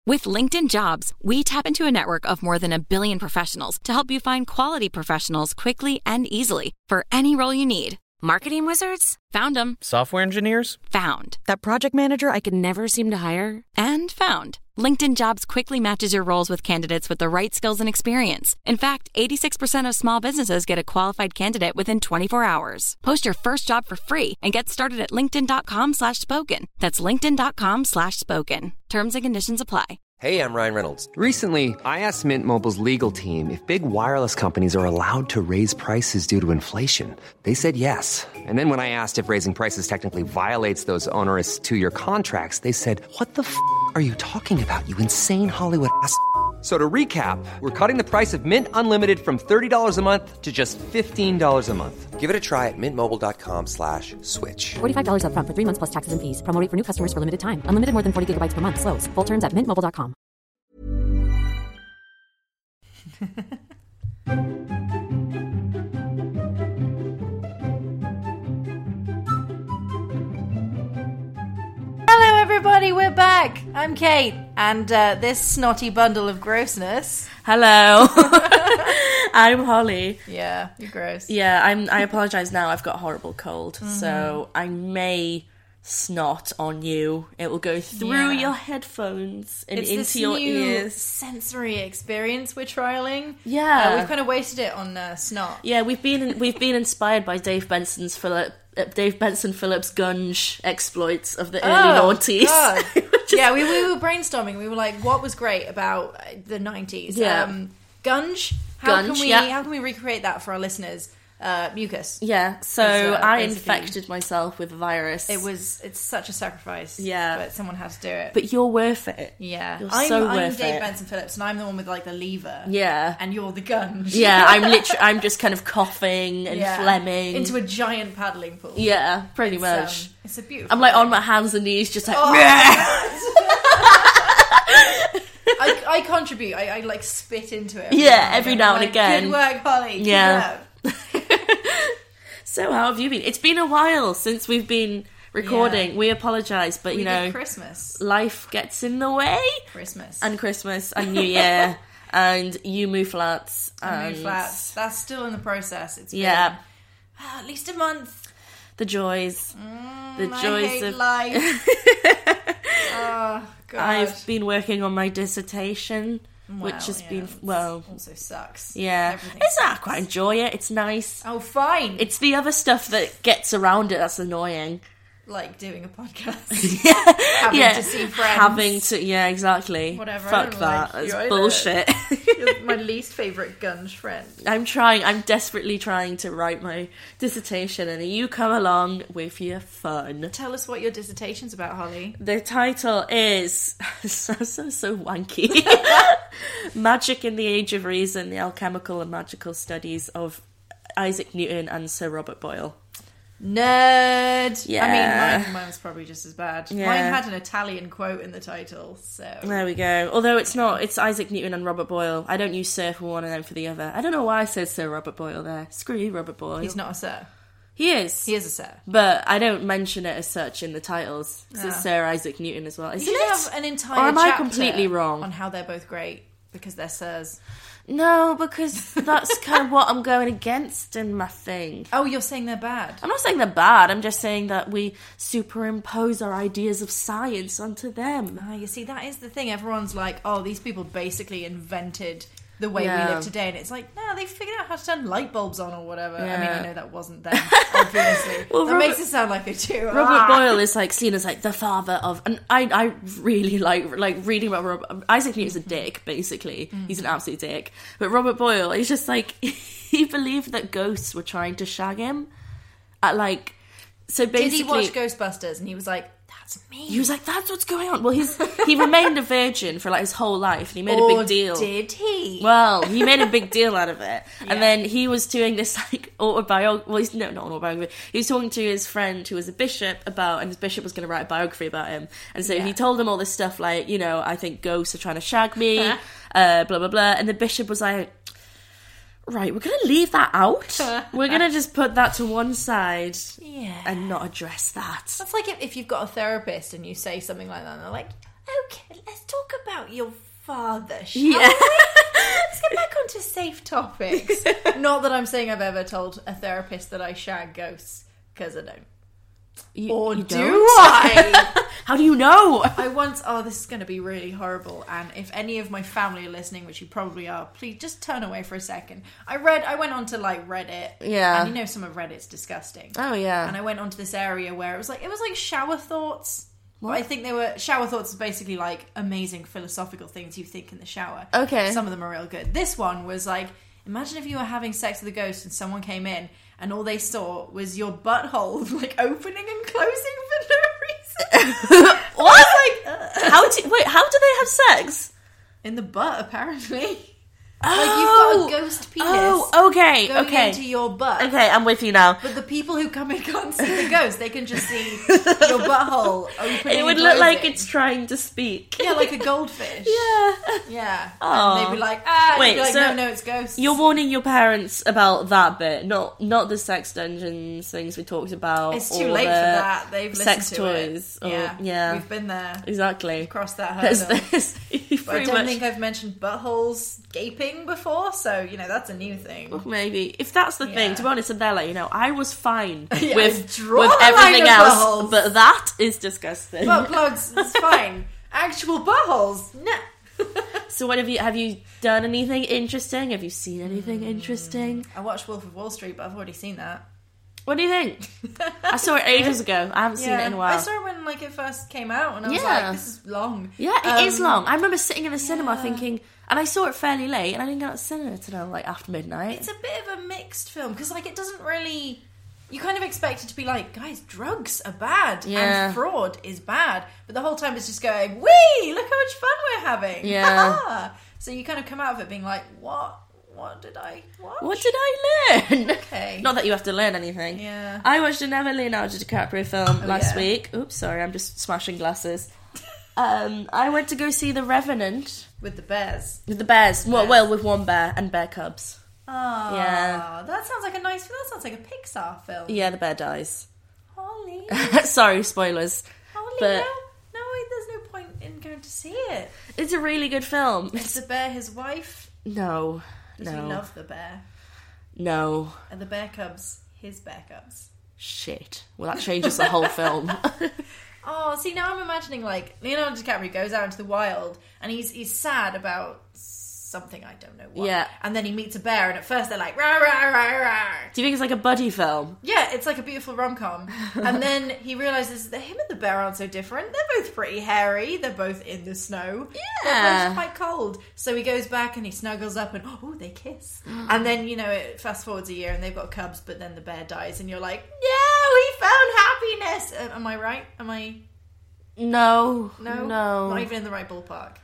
With LinkedIn Jobs, we tap into a network of more than 1 billion professionals to help you find quality professionals quickly and easily for any role you need. Marketing wizards? Found them. Software engineers? Found. That project manager I could never seem to hire? And found. LinkedIn Jobs quickly matches your roles with candidates with the right skills and experience. In fact, 86% of small businesses get a qualified candidate within 24 hours. Post your first job for free and get started at linkedin.com/spoken. That's linkedin.com/spoken. Terms and conditions apply. Hey, I'm Ryan Reynolds. Recently, I asked Mint Mobile's legal team if big wireless companies are allowed to raise prices due to inflation. They said yes. And then when I asked if raising prices technically violates those onerous 2-year contracts, they said, "What the f*** are you talking about, you insane Hollywood ass?" So to recap, we're cutting the price of Mint Unlimited from $30 a month to just $15 a month. Give it a try at mintmobile.com/switch. $45 up front for 3 months plus taxes and fees. Promo rate for new customers for limited time. Unlimited more than 40 gigabytes per month. Slows full terms at mintmobile.com. Hello everybody, we're back. I'm Kate, and this snotty bundle of grossness. Hello. I'm Holly. Yeah, you're gross. Yeah, I apologise now. I've got a horrible cold, so I may snot on you. It will go through your headphones and It's into this your new ears. sensory experience we're trialing. Yeah, we've kind of wasted it on snot. Yeah, we've been inspired by Dave Benson Phillips' Gunge exploits of the early noughties. God. Yeah, we were brainstorming. We were like, what was great about the 90s? Yeah. Gunge. How can we recreate that for our listeners? Mucus. Yeah, so I infected myself with a virus. It's such a sacrifice. Yeah. But someone had to do it. But you're worth it. Yeah. You're I'm worth Dave it. Benson Phillips, and I'm the one with like the lever. Yeah. And you're the gunge. Yeah, I'm just kind of coughing and phlegming. Into a giant paddling pool. Yeah, pretty much. It's a beautiful I'm like thing. on my hands and knees just like... I contribute. I like spit into it. Every now and again. Good work, Holly. Yeah. So how have you been? It's been a while since we've been recording. Yeah. We apologise, but we you know... did Christmas. Life gets in the way. Christmas and New Year. And you move flats. And move flats. That's still in the process. It's been at least a month. The joys. I hate life. Oh, God. I've been working on my dissertation, which has been, also sucks. Yeah. I quite enjoy it. It's nice. Oh, fine. It's the other stuff that gets around it that's annoying. Like doing a podcast. Having to see friends. Yeah, exactly. Whatever. Fuck that. It's bullshit. You're my least favourite gunge friend. I'm desperately trying to write my dissertation, and you come along with your fun. Tell us what your dissertation's about, Holly. The title is so wanky. Magic in the Age of Reason, the Alchemical and Magical Studies of Isaac Newton and Sir Robert Boyle. Nerd. Yeah. I mean, mine was probably just as bad. Yeah. Mine had an Italian quote in the title, so... There we go. Although it's not. It's Isaac Newton and Robert Boyle. I don't use Sir for one and then for the other. I don't know why I said Sir Robert Boyle there. Screw you, Robert Boyle. He's not a Sir. He is. He is a Sir. But I don't mention it as such in the titles. It's Sir Isaac Newton as well. Isn't you it? have an entire or am I chapter completely wrong? on how they're both great, because they're Sirs. No, because that's kind of what I'm going against in my thing. Oh, you're saying they're bad? I'm not saying they're bad. I'm just saying that we superimpose our ideas of science onto them. You see, that is the thing. Everyone's like, oh, these people basically invented the way we live today. And it's like, no, they figured out how to turn light bulbs on or whatever. Yeah. I mean, I know that wasn't them, obviously. Well, that makes it sound like they do. Robert Boyle is like seen as like the father of... And I really like reading about Robert... Isaac Newton's a dick, basically. He's an absolute dick. But Robert Boyle, he's just like... He believed that ghosts were trying to shag him. At like... So basically... Did he watch Ghostbusters? And he was like... That's me. He was like, that's what's going on. Well, he remained a virgin for like his whole life, and he made a big deal. Did he? Well, he made a big deal out of it. Yeah. And then he was doing this like autobiography. Well, not autobiography. He was talking to his friend who was a bishop and his bishop was going to write a biography about him. And so he told him all this stuff like, you know, I think ghosts are trying to shag me, blah, blah, blah. And the bishop was like, right, we're going to leave that out. We're going to just put that to one side and not address that. That's like if you've got a therapist and you say something like that and they're like, Okay, let's talk about your father, shall Yeah. we? Let's get back onto safe topics. Not that I'm saying I've ever told a therapist that I shag ghosts, because I don't. Or you do don't? I? How do you know? I once... Oh, this is going to be really horrible. And if any of my family are listening, which you probably are, please just turn away for a second. I went onto, like, Reddit. Yeah. And you know some of Reddit's disgusting. Oh, yeah. And I went onto this area where it was like shower thoughts. What? I think they were... Shower thoughts is basically, like, amazing philosophical things you think in the shower. Okay. Some of them are real good. This one was like, imagine if you were having sex with a ghost and someone came in and all they saw was your butthole, like, opening and closing for no reason. What? How do they have sex? In the butt, apparently. Oh, like, you've got a ghost penis. Oh, okay, going okay. into your butt. Okay, I'm with you now. But the people who come in can't see the ghost. They can just see your butthole opening. It would and look like closing. it's trying to speak. Yeah, like a goldfish. Yeah. Yeah. Aw. And they'd be like, Wait, you'd be like, so no, it's ghosts. You're warning your parents about that bit, not the sex dungeons things we talked about. It's too or late for the that. They've listened sex to toys. it. Or, yeah. We've been there. Exactly. Crossed that There's hurdle. this. But I don't think I've mentioned buttholes gaping before, so, you know, that's a new thing. Maybe. If that's the thing, to be honest, Adela, you know, I was fine Yeah, with draw the everything line of else, buttholes. but that is disgusting. Butt plugs, it's fine. Actual buttholes, no. So what have you done anything interesting? Have you seen anything interesting? I watched Wolf of Wall Street, but I've already seen that. What do you think? I saw it ages ago. I haven't seen it in a while. I saw it when it first came out, and I was Yeah. like, this is long. Yeah, it is long. I remember sitting in the cinema thinking, and I saw it fairly late, and I didn't get out of the cinema until like after midnight. It's a bit of a mixed film, because like it doesn't really... You kind of expect it to be like, guys, drugs are bad, Yeah. and fraud is bad. But the whole time it's just going, wee, look how much fun we're having. Yeah. So you kind of come out of it being like, what did I watch? What did I learn? Okay. Not that you have to learn anything. Yeah. I watched another Leonardo DiCaprio film last yeah. week. Oops, sorry, I'm just smashing glasses. I went to go see The Revenant With the bears. with the bears. Well, with one bear and bear cubs. Oh, Yeah. that sounds like that sounds like a Pixar film. Yeah, the bear dies. Holly. Sorry, spoilers. Holly, But- no, there's no point in going to see it. It's a really good film. Is the bear his wife? No. Does he love the bear? No. Are the bear cubs his bear cubs? Shit. Well, that changes the whole film. Oh, see, now I'm imagining, like, Leonardo DiCaprio goes out into the wild, and he's sad about something, I don't know what. Yeah. And then he meets a bear, and at first they're like, rah, rah, rah, rah. Do you think it's like a buddy film? Yeah, it's like a beautiful rom-com. And then he realises that him and the bear aren't so different. They're both pretty hairy. They're both in the snow. They're Yeah. both quite cold. So he goes back and he snuggles up and, oh, they kiss. And then, you know, it fast forwards a year and they've got cubs, but then the bear dies and you're like, no, he found happiness. Am I right? Am I... No. No? No. Not even in the right ballpark.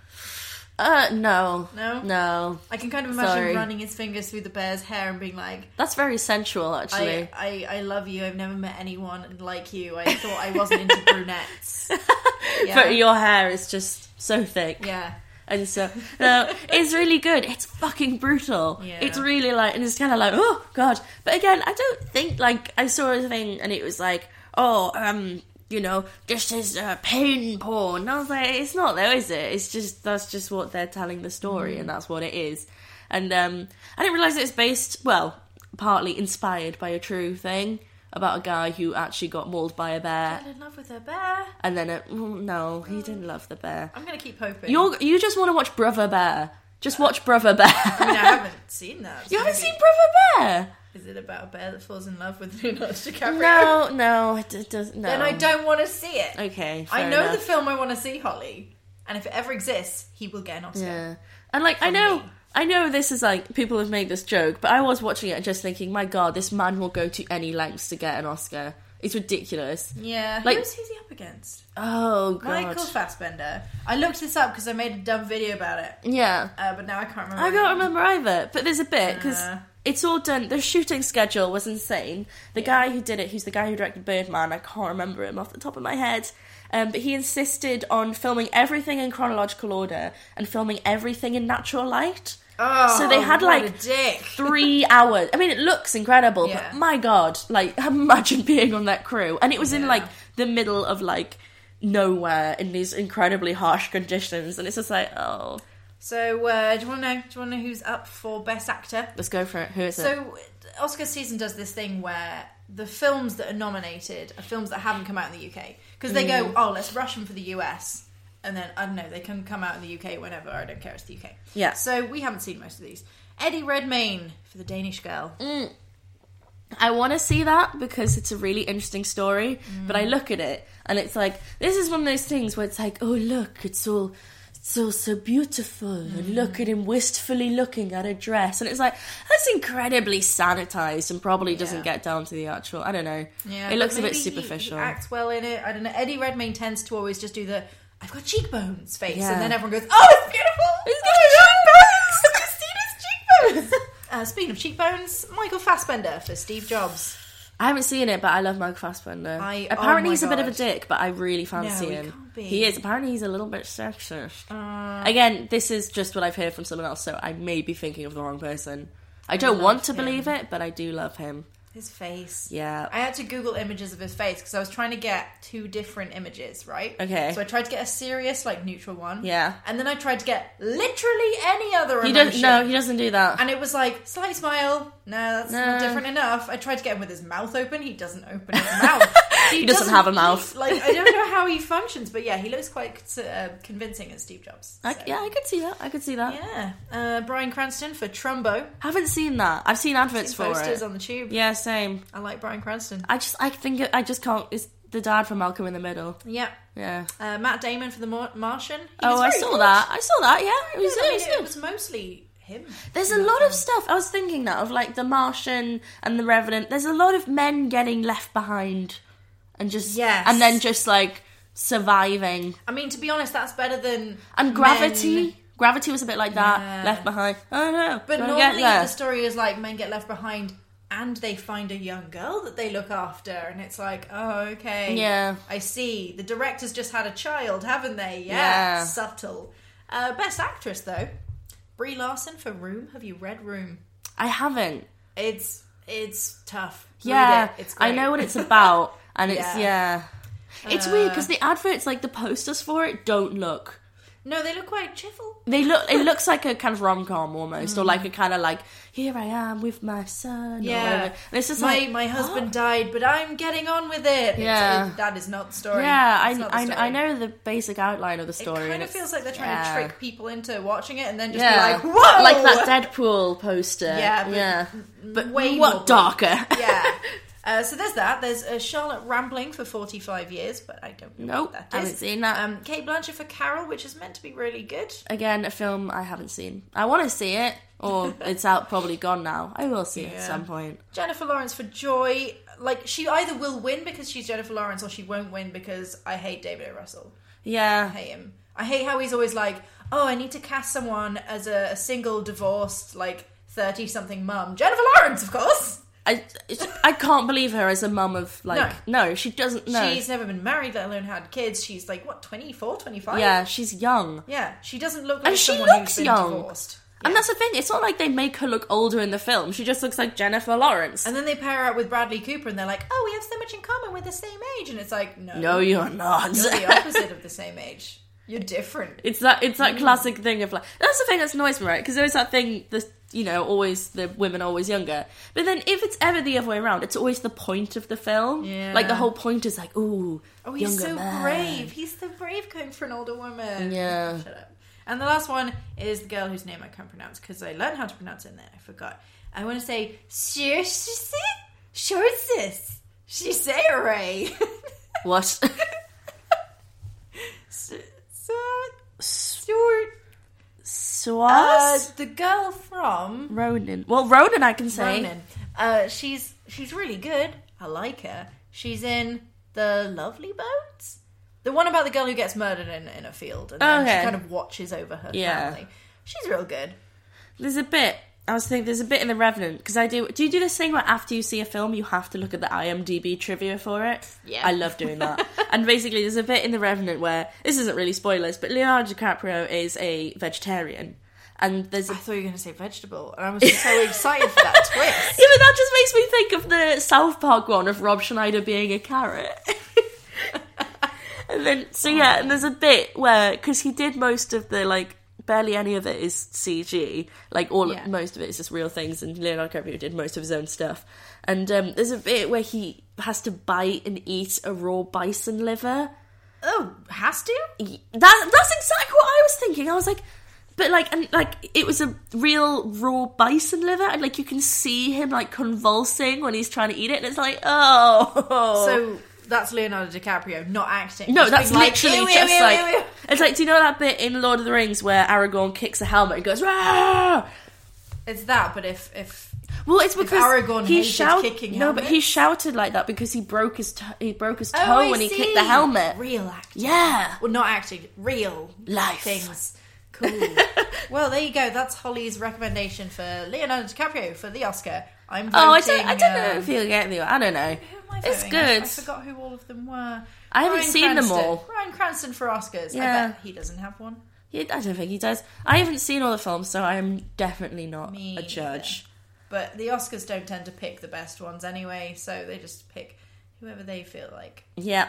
No. No? No. I can kind of imagine Sorry. running his fingers through the bear's hair and being like, That's very sensual, actually. I love you. I've never met anyone like you. I thought I wasn't into brunettes. Yeah. But your hair is just so thick. Yeah. And so, no, it's really good. It's fucking brutal. Yeah. It's really like, and it's kind of like, oh, God. But again, I don't think, like, I saw a thing and it was like, oh, you know, this is pain porn. And I was like, it's not though, is it? It's just, that's just what they're telling the story and that's what it is. And I didn't realise it's based, well, partly inspired by a true thing about a guy who actually got mauled by a bear. Fell in love with a bear. And then, no, he didn't love the bear. I'm going to keep hoping. You just want to watch Brother Bear. Just watch Brother Bear. I mean, I haven't seen that. You haven't Maybe- seen Brother Bear? Is it about a bear that falls in love with Leonardo DiCaprio? No, it doesn't. No. Then I don't want to see it. Okay, I fair know enough. the film I want to see, Holly. And if it ever exists, he will get an Oscar. Yeah, and like From me. I know this is like people have made this joke, but I was watching it and just thinking, my God, this man will go to any lengths to get an Oscar. It's ridiculous. Yeah. Like- who's he up against? Oh God. Michael Fassbender. I looked this up because I made a dumb video about it. Yeah. But now I can't remember. I his don't name. remember either, but there's a bit because it's all done. The shooting schedule was insane. The guy who did it, who's the guy who directed Birdman, I can't remember him off the top of my head, but he insisted on filming everything in chronological order and filming everything in natural light. Oh, So they had, what like, a dick. 3 hours. I mean, it looks incredible, Yeah. but my God, like, imagine being on that crew. And it was in, Yeah. like, the middle of, like, nowhere in these incredibly harsh conditions, and it's just like, oh. So, do you want to know who's up for Best Actor? Let's go for it. Who is it? So, Oscar season does this thing where the films that are nominated are films that haven't come out in the UK. Because they go, oh, let's rush them for the US. And then, I don't know, they can come out in the UK whenever. I don't care, it's the UK. Yeah. So, we haven't seen most of these. Eddie Redmayne for The Danish Girl. I want to see that because it's a really interesting story, but I look at it and it's like, this is one of those things where it's like, oh, look, it's all so beautiful, and look at him wistfully looking at a dress, and it's like, that's incredibly sanitized and probably doesn't get down to the actual, I don't know. Yeah, it looks a bit he superficial. acts well in it. I don't know. Eddie Redmayne tends to always just do the I've got cheekbones face, Yeah. and then everyone goes, oh, it's beautiful. He's got cheekbones. Christina's cheekbones. Speaking of cheekbones, Michael Fassbender for Steve Jobs. I haven't seen it, but I love Michael Fassbender. Oh Apparently my he's a bit of a God. dick, but I really fancy No, he him. can't be. He is. Apparently he's a little bit sexist. Again, this is just what I've heard from someone else, so I may be thinking of the wrong person. I don't want to believe it, but I do love him. His face. Yeah. I had to Google images of his face because I was trying to get two different images, right? Okay. So I tried to get a serious, like, neutral one. Yeah. And then I tried to get literally any other He emotion. doesn't do that. And it was like, slight smile. No, that's not different enough. I tried to get him with his mouth open. He doesn't open his mouth. He doesn't have a mouth. I don't know how he functions, but yeah, he looks quite convincing as Steve Jobs. So. Yeah, I could see that. Yeah. Bryan Cranston for Trumbo. Haven't seen that. I've seen adverts for Posters it. on the tube. Yeah, same. I like Bryan Cranston. I just can't. It's the dad from Malcolm in the Middle. Yeah. Yeah. Matt Damon for The Martian. He Oh, was I very saw good. that. I saw that. Yeah, it was, I mean, it was good. it was mostly him. There's a lot of stuff. I was thinking that of like The Martian and The Revenant. There's a lot of men getting left behind, and just and then just like surviving. I mean, to be honest, that's better than And Gravity. men. Gravity was a bit like that. Yeah. Left behind. Oh no! But gotta normally get there. the story is like men get left behind and they find a young girl that they look after, and it's like, oh, okay, Yeah. I see. The director's just had a child, haven't they? Yeah. Subtle. Best actress though, Brie Larson for Room. Have you read Room? I haven't. It's tough. Read Yeah, it. It's great. I know what it's about, and it's Yeah. It's weird because the adverts, like the posters for it, don't look. No, they look quite cheerful. It looks like a kind of rom-com almost, or like a kind of like, here I am with my son, or whatever. And it's just my husband died, but I'm getting on with it. Yeah. That is not the story. Yeah, It's not the story. I know the basic outline of the story. It kind and of it's- feels like they're trying to trick people into watching it and then just Yeah, be like, whoa! like that Deadpool poster. Yeah, but way what more darker? Yeah. So there's that. There's Charlotte Rampling for 45 years, but I don't know Nope, what that is. I haven't seen that. Kate Blanchett for Carol, which is meant to be really good. Again, a film I haven't seen. I want to see it, or it's out, probably gone now. I will see it at some point. Jennifer Lawrence for Joy. Like, she either will win because she's Jennifer Lawrence, or she won't win because I hate David O. Russell. Yeah. I hate him. I hate how he's always like, oh, I need to cast someone as a single, divorced, like, 30-something mum. Jennifer Lawrence, of course! I can't believe her as a mum of, like... No, she doesn't... No. She's never been married, let alone had kids. She's, like, what, 24, 25? Yeah, she's young. Yeah, she doesn't look like And she someone looks who's been young. divorced. And that's the thing, it's not like they make her look older in the film. She just looks like Jennifer Lawrence. And then they pair her up with Bradley Cooper and they're like, oh, we have so much in common, we're the same age. And it's like, no. No, you're not. You're the opposite of the same age. You're different. It's that classic thing of like... That's the thing that annoys me, right? Because there's that thing, always the women are always younger. But then if it's ever the other way around, it's always the point of the film. Yeah. Like the whole point is like, ooh, Oh, he's younger so man. brave. He's so brave going for an older woman. Yeah. Shut up. And the last one is the girl whose name I can't pronounce because I learned how to pronounce it and then I forgot. I want to say Shirsis. Shiseirai. What? Swaz? The girl from Ronan. Well, Ronan I can say. Ronan. She's really good. I like her. She's in The Lovely Bones. The one about the girl who gets murdered in a field and then Okay. she kind of watches over her family. She's real good. There's a bit in The Revenant, because do you do this thing where after you see a film you have to look at the IMDb trivia for it? Yeah. I love doing that. And basically there's a bit in The Revenant where, this isn't really spoilers, but Leonardo DiCaprio is a vegetarian. And there's I thought you were going to say vegetable, and I was so excited for that twist. Yeah, but that just makes me think of the South Park one of Rob Schneider being a carrot. And then, and there's a bit where, because he did most of the, like, barely any of it is CG. Like, most of it is just real things, and Leonardo DiCaprio did most of his own stuff. And there's a bit where he has to bite and eat a raw bison liver. Oh, has to? That's exactly what I was thinking. I was like, but like, and like, it was a real raw bison liver, and like, you can see him like convulsing when he's trying to eat it, and it's like, oh. So that's Leonardo DiCaprio not acting. No, that's literally just like, it's like, do you know that bit in Lord of the Rings where Aragorn kicks a helmet and goes, "Rah!" It's that, but if well, it's because Aragorn he kicking no, helmets? but he shouted like that because he broke his toe when he kicked the helmet. Real acting. Yeah. Well, not acting. Real life things. Cool. Well, there you go. That's Holly's recommendation for Leonardo DiCaprio for the Oscar. I'm voting. I don't know if he'll get the. I don't know. Who am I voting? It's good. I forgot who all of them were. I haven't seen them all. Bryan Cranston for Oscars. Yeah. I bet he doesn't have one. I don't think he does. I haven't seen all the films, so I am definitely not a judge. But the Oscars don't tend to pick the best ones anyway, so they just pick whoever they feel like. Yeah.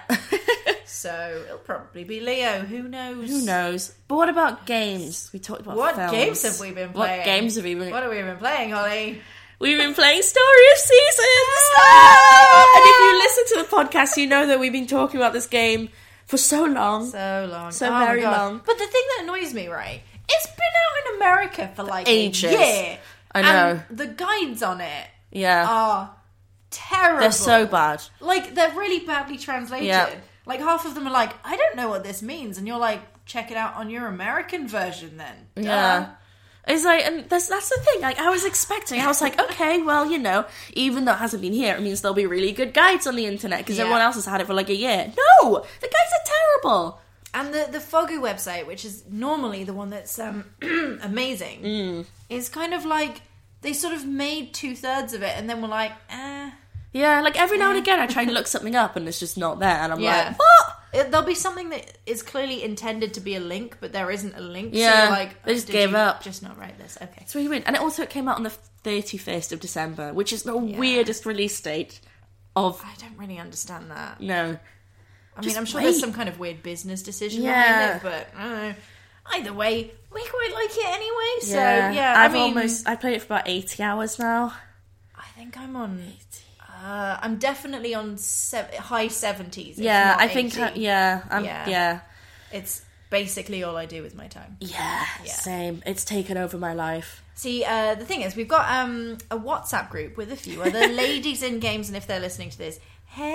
So it'll probably be Leo. Who knows? But what about games? We talked about what films. games have we been playing? What games have we been? What have we been playing, Holly? We've been playing Story of Seasons. And if you listen to the podcast, you know that we've been talking about this game for so long. Very long. But the thing that annoys me, right? It's been out in America for like ages. A year. I know. And the guides on it Yeah. are terrible. They're so bad. Like, they're really badly translated. Yeah. Like, half of them are like, I don't know what this means. And you're like, check it out on your American version then. Duh. Yeah. It's like, and that's the thing. Like, I was like, okay, well, you know, even though it hasn't been here, it means there'll be really good guides on the internet because everyone else has had it for like a year. No! The guides are terrible. And the Fogu website, which is normally the one that's amazing, is kind of like, they sort of made 2/3 of it and then were like, Yeah, like every now and again I try to look something up and it's just not there, and I'm like, what? There'll be something that is clearly intended to be a link, but there isn't a link. Yeah, so you're like, they just gave up. Just not write this. Okay. It's really weird. And it came out on the 31st of December, which is the weirdest release date of... I don't really understand that. No. I mean, I'm sure there's some kind of weird business decision behind it, but I don't know. Either way, we quite like it anyway. So yeah, I played it for about 80 hours now. I think I'm on 80. I'm definitely on high 70s. Yeah, I think. 80. Yeah. It's basically all I do with my time. Yeah, same. It's taken over my life. See, the thing is, we've got a WhatsApp group with a few other ladies in games, and if they're listening to this,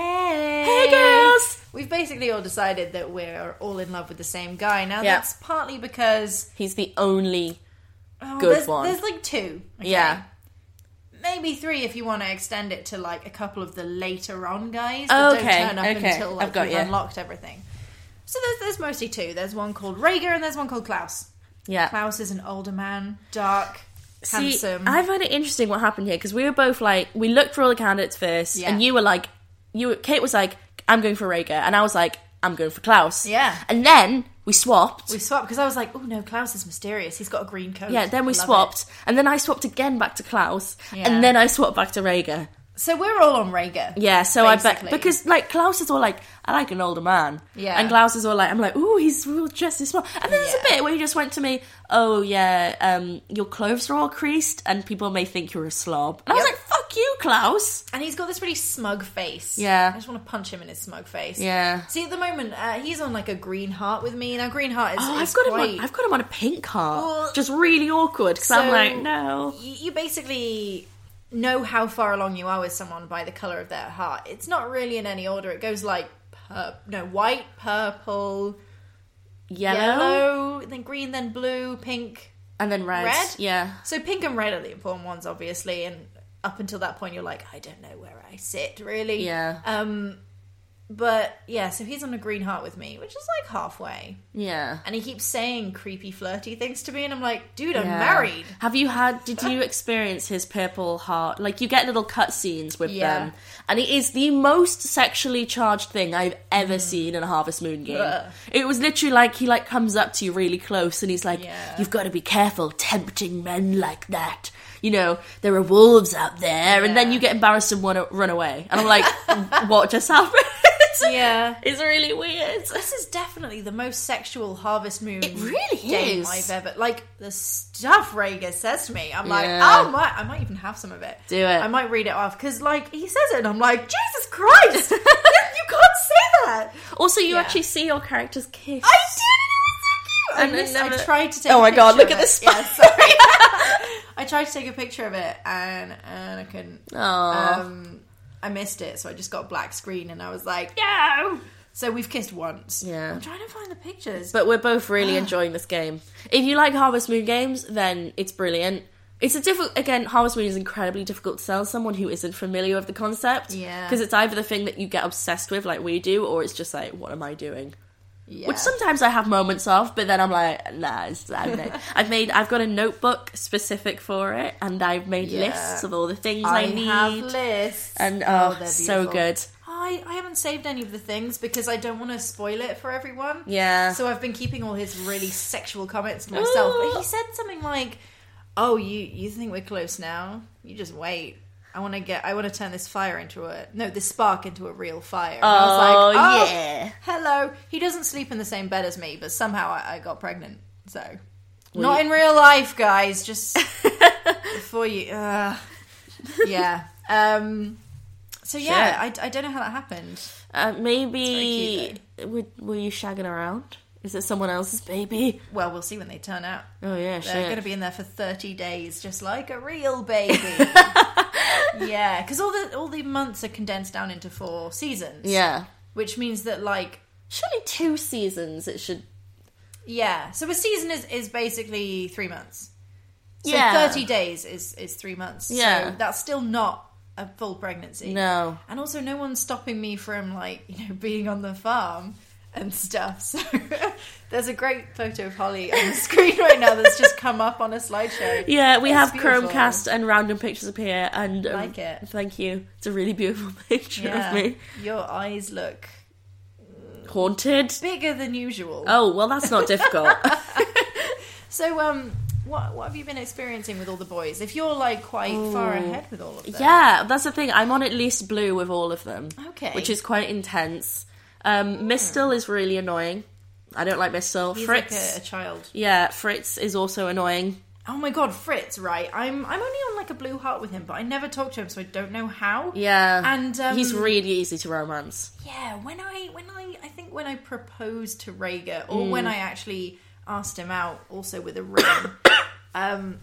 hey girls! We've basically all decided that we're all in love with the same guy. Now, that's partly because... he's the only good one. There's like 2. Okay? Yeah. Maybe 3 if you want to extend it to like a couple of the later on guys that don't turn up until like we've unlocked everything. So there's mostly 2. There's one called Rhaegar and there's one called Klaus. Yeah. Klaus is an older man, dark, handsome. I find it interesting what happened here because we were both like, we looked for all the candidates first, and you were like, Kate was like, I'm going for Rhaegar, and I was like, I'm going for Klaus. Yeah. And then we swapped. Because I was like, oh no, Klaus is mysterious. He's got a green coat. Yeah, then we swapped. And then I swapped again back to Klaus. Yeah. And then I swapped back to Rhaegar. So we're all on Rhaegar. Yeah, so basically. I bet... because, like, Klaus is all like, I like an older man. Yeah. And Klaus is all like, I'm like, ooh, he's real just as small. And then there's a bit where he just went to me, oh, yeah, your clothes are all creased and people may think you're a slob. And I was like, fuck you, Klaus. And he's got this really smug face. Yeah. I just want to punch him in his smug face. Yeah. See, at the moment, he's on, like, a green heart with me. Now, green heart is I've got him on a pink heart. Well, just really awkward, because I'm like, no. You basically... know how far along you are with someone by the colour of their heart. It's not really in any order. It goes like white, purple, yellow, then green, then blue, pink, and then red. Yeah. So pink and red are the important ones, obviously, and up until that point you're like, I don't know where I sit, really. Yeah. But yeah, so he's on a green heart with me, which is like halfway. Yeah. And he keeps saying creepy, flirty things to me, and I'm like, dude, I'm married. Did you experience his purple heart? Like, you get little cutscenes with them, and it is the most sexually charged thing I've ever seen in a Harvest Moon game. It was literally like, he like comes up to you really close, and he's like, you've got to be careful tempting men like that. You know, there are wolves out there, and then you get embarrassed and want to run away. And I'm like, what just happened? Yeah. It's really weird. This is definitely the most sexual Harvest Moon really game is. I've ever... Like, the stuff Rhaegar says to me, I'm like, Yeah. oh my... I might even have some of it. Do it. I might read it off, because, like, he says it, and I'm like, Jesus Christ! You can't say that! Also, you Yeah. actually see your characters kiss. I did! And then I never- tried to take Oh a my picture God, look of at it. this Yeah, sorry. I tried to take a picture of it, and I couldn't. Aww. I missed it, so I just got black screen, and I was like, no! So we've kissed once. Yeah. I'm trying to find the pictures. But we're both really enjoying this game. If you like Harvest Moon games, then it's brilliant. It's a difficult... Again, Harvest Moon is incredibly difficult to sell someone who isn't familiar with the concept. Yeah. Because it's either the thing that you get obsessed with, like we do, or it's just like, what am I doing? Yeah. Which sometimes I have moments of, but then I'm like, nah, I've got a notebook specific for it, and I've made Yeah. lists of all the things I need. have lists. And they're so beautiful. good. I haven't saved any of the things because I don't want to spoil it for everyone. Yeah. So I've been keeping all his really sexual comments to myself. But he said something like, "Oh, you think we're close now? You just wait. I want to turn this this spark into a real fire." And I was like, "Oh, yeah. hello." He doesn't sleep in the same bed as me, but somehow I got pregnant. So not in real life, guys. Just before you. Yeah. So yeah, I don't know how that happened. Maybe were you shagging around? Is it someone else's baby? Well, we'll see when they turn out. Oh yeah, They're shit. going to be in there for 30 days, just like a real baby. Yeah, because all the months are condensed down into 4 seasons. Yeah. Which means that, like... Surely 2 seasons it should... Yeah, so a season is basically 3 months. So Yeah. 30 days is 3 months. Yeah. So that's still not a full pregnancy. No. And also no one's stopping me from, like, being on the farm and stuff. So there's a great photo of Holly on the screen right now that's just come up on a slideshow. Yeah, we It's have beautiful. Chromecast and random pictures appear, and Like it. Thank you. It's a really beautiful picture Yeah. of me. Your eyes look Haunted. bigger than usual. Oh, well, that's not difficult. So, what have you been experiencing with all the boys? If you're, like, quite far ahead with all of them. Yeah, that's the thing. I'm on at least blue with all of them. Okay. Which is quite intense. Mistle is really annoying. I don't like Mistle. He's Fritz. like a child. Yeah, Fritz is also annoying. Oh my god, Fritz, right. I'm only on, like, a blue heart with him, but I never talk to him, so I don't know how. Yeah. And, he's really easy to romance. Yeah, when I proposed to Rhaegar, or when I actually asked him out, also with a ring,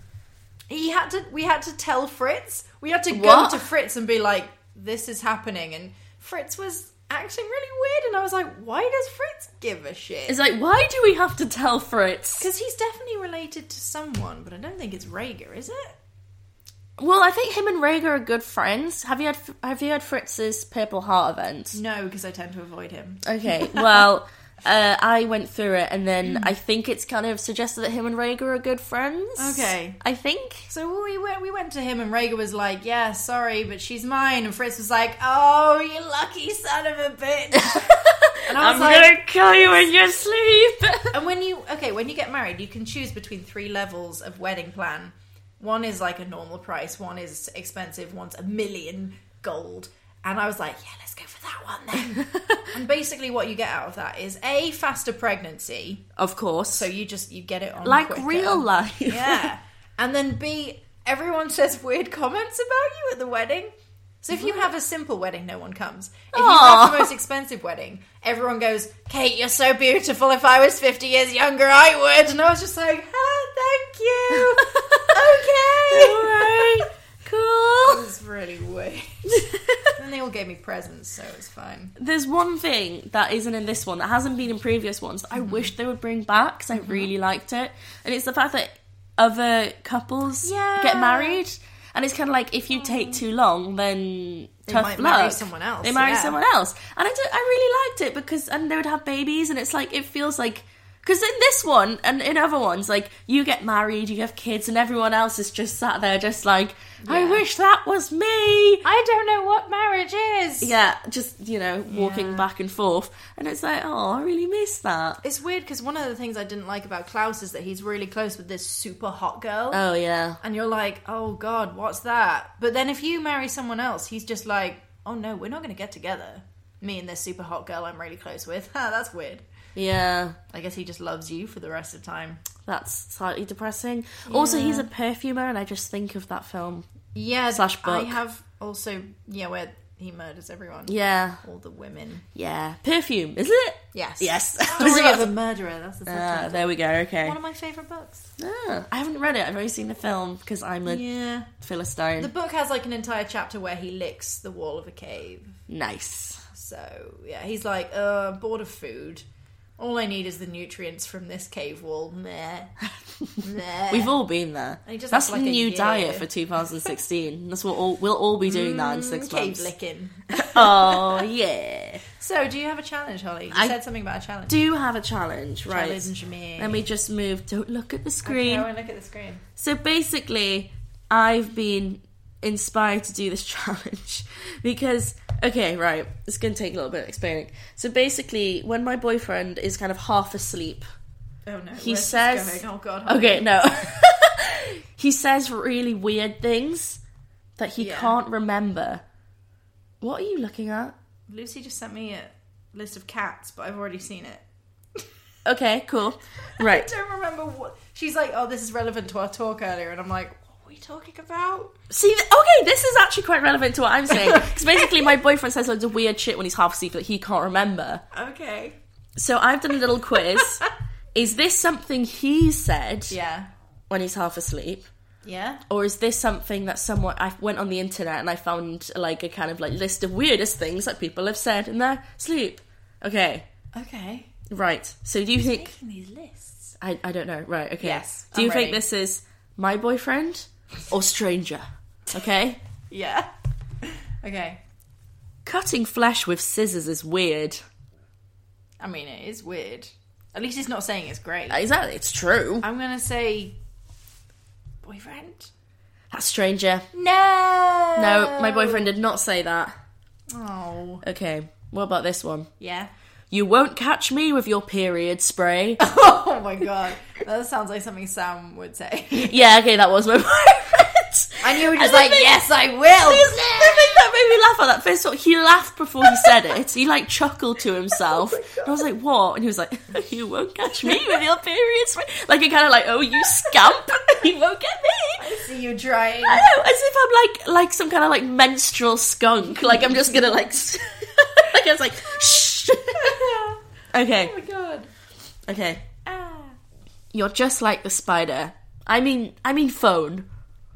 we had to tell Fritz. We had to go What? to Fritz and be like, this is happening, and Fritz was acting really weird, and I was like, why does Fritz give a shit? It's like, why do we have to tell Fritz? Because he's definitely related to someone, but I don't think it's Rhaegar, is it? Well, I think him and Rhaegar are good friends. Have you had Fritz's Purple Heart event? No, because I tend to avoid him. Okay, well, I went through it, and then I think it's kind of suggested that him and Rhaegar are good friends. Okay. I think. So we went to him, and Rhaegar was like, yeah, sorry, but she's mine. And Fritz was like, oh, you lucky son of a bitch. And I was gonna kill you in your sleep. And when you get married, you can choose between 3 levels of wedding plan. One is like a normal price, one is expensive, one's $1 million gold. And I was like, yeah, let's go for that one then. And basically what you get out of that is A, faster pregnancy. Of course. So you get it on like quicker. real life. Yeah. And then B, everyone says weird comments about you at the wedding. So if you have a simple wedding, no one comes. If you have the most expensive wedding, everyone goes, Kate, you're so beautiful. If I was 50 years younger, I would. And I was just like, thank you. Okay. All right. Cool. It was really weird. And they all gave me presents, so it was fine. There's one thing that isn't in this one, that hasn't been in previous ones, that I wish they would bring back, because I really liked it. And it's the fact that other couples get married. And it's kind of like, if you take too long, then tough might luck. marry someone else, They marry yeah. someone else. And I really liked it, because, and they would have babies, and it's like, it feels like, because in this one, and in other ones, like, you get married, you have kids, and everyone else is just sat there just like, I wish that was me! I don't know what marriage is. Yeah, just, walking back and forth. And it's like, oh, I really miss that. It's weird, because one of the things I didn't like about Klaus is that he's really close with this super hot girl. Oh, yeah. And you're like, oh God, what's that? But then if you marry someone else, he's just like, oh no, we're not going to get together. me and this super hot girl I'm really close with. That's weird. Yeah. I guess he just loves you for the rest of time. That's slightly depressing. Yeah. Also, he's a perfumer, and I just think of that film. Yeah. / book. I have also, where he murders everyone. Yeah. All the women. Yeah. Perfume, is it? Yes. Yes. Story of a Murderer, that's the subtitle. There we go, okay. One of my favourite books. I haven't read it, I've only seen the film, because I'm a Philistine. The book has like an entire chapter where he licks the wall of a cave. Nice. So, yeah, he's like, bored of food. All I need is the nutrients from this cave wall. Meh. Meh. We've all been there. That's the new diet for 2016. That's what we'll all be doing that in 6 months. Cave licking. Oh, yeah. So, do you have a challenge, Holly? You said something about a challenge. Do have a challenge, right? Challenge me. Let me just move. Don't look at the screen. Okay, I won't look at the screen. So basically, I've been inspired to do this challenge because, okay, right, it's going to take a little bit of explaining. So basically, when my boyfriend is kind of half asleep, oh no, he says, oh god, Holly. Okay, no, he says really weird things that he can't remember. What are you looking at? Lucy just sent me a list of cats, but I've already seen it. Okay, cool. Right. I don't remember what... She's like, oh, this is relevant to our talk earlier, and I'm like, what were we talking about? See, okay, this is actually quite relevant to what I'm saying. Because basically my boyfriend says loads of weird shit when he's half asleep that he can't remember. Okay. So I've done a little quiz. Is this something he said when he's half asleep? Yeah. Or is this something that I went on the internet and I found like a kind of like list of weirdest things that people have said in their sleep? Okay. Okay. Right. So do you think... making these lists? I don't know. Right, okay. Yes, do you I'm think ready. this is my boyfriend or stranger? Okay? Yeah. Okay. Cutting flesh with scissors is weird. I mean, it is weird. At least it's not saying it's great. Exactly, it's true. I'm going to say... boyfriend? That's stranger. No! No, my boyfriend did not say that. Oh. Okay, what about this one? Yeah. You won't catch me with your period spray. Oh my god. That sounds like something Sam would say. Yeah, okay, that was my boyfriend. And you were just like, yes, I will. The thing that made me laugh at that first thought, he laughed before he said it. He like chuckled to himself. And I was like, what? And he was like, you won't catch me with your period spray. Like, he kind of like, oh, you scamp. You won't get me. I see you trying. I know, as if I'm like some kind of like menstrual skunk. Like, I'm just gonna like, like, I was like, shh. Okay. Oh my god. Okay. Ah. You're just like the spider. I mean phone.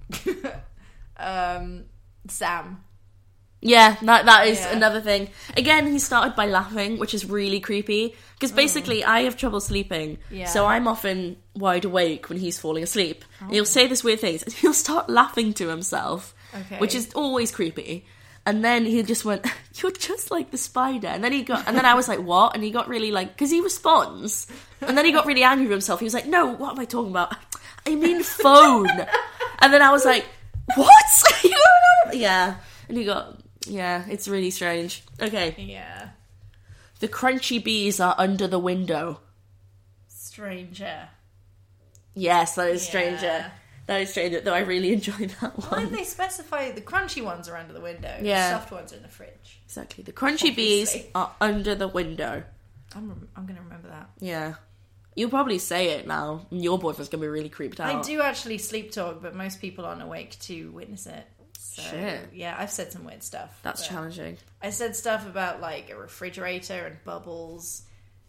Sam. Yeah, that is another thing. Again, he started by laughing, which is really creepy. Because basically, I have trouble sleeping. Yeah. So I'm often wide awake when he's falling asleep. And he'll say this weird things. And he'll start laughing to himself. Okay. Which is always creepy. And then he just went, you're just like the spider. And then I was like, what? And he got really like, because he responds. And then he got really angry with himself. He was like, no, what am I talking about? I mean phone. And then I was like, what? Yeah. And he got, yeah, it's really strange. Okay. Yeah. The crunchy bees are under the window. Stranger. Yes, that is stranger. Yeah. That is stranger, though I really enjoyed that Why one. did they specify the crunchy ones are under the window? Yeah. The soft ones are in the fridge. Exactly. The crunchy bees Obviously. are under the window. I'm going to remember that. Yeah. You'll probably say it now, and your boyfriend's going to be really creeped out. I do actually sleep talk, but most people aren't awake to witness it. So, Shit. yeah, I've said some weird stuff. That's but challenging. I said stuff about, like, a refrigerator and bubbles.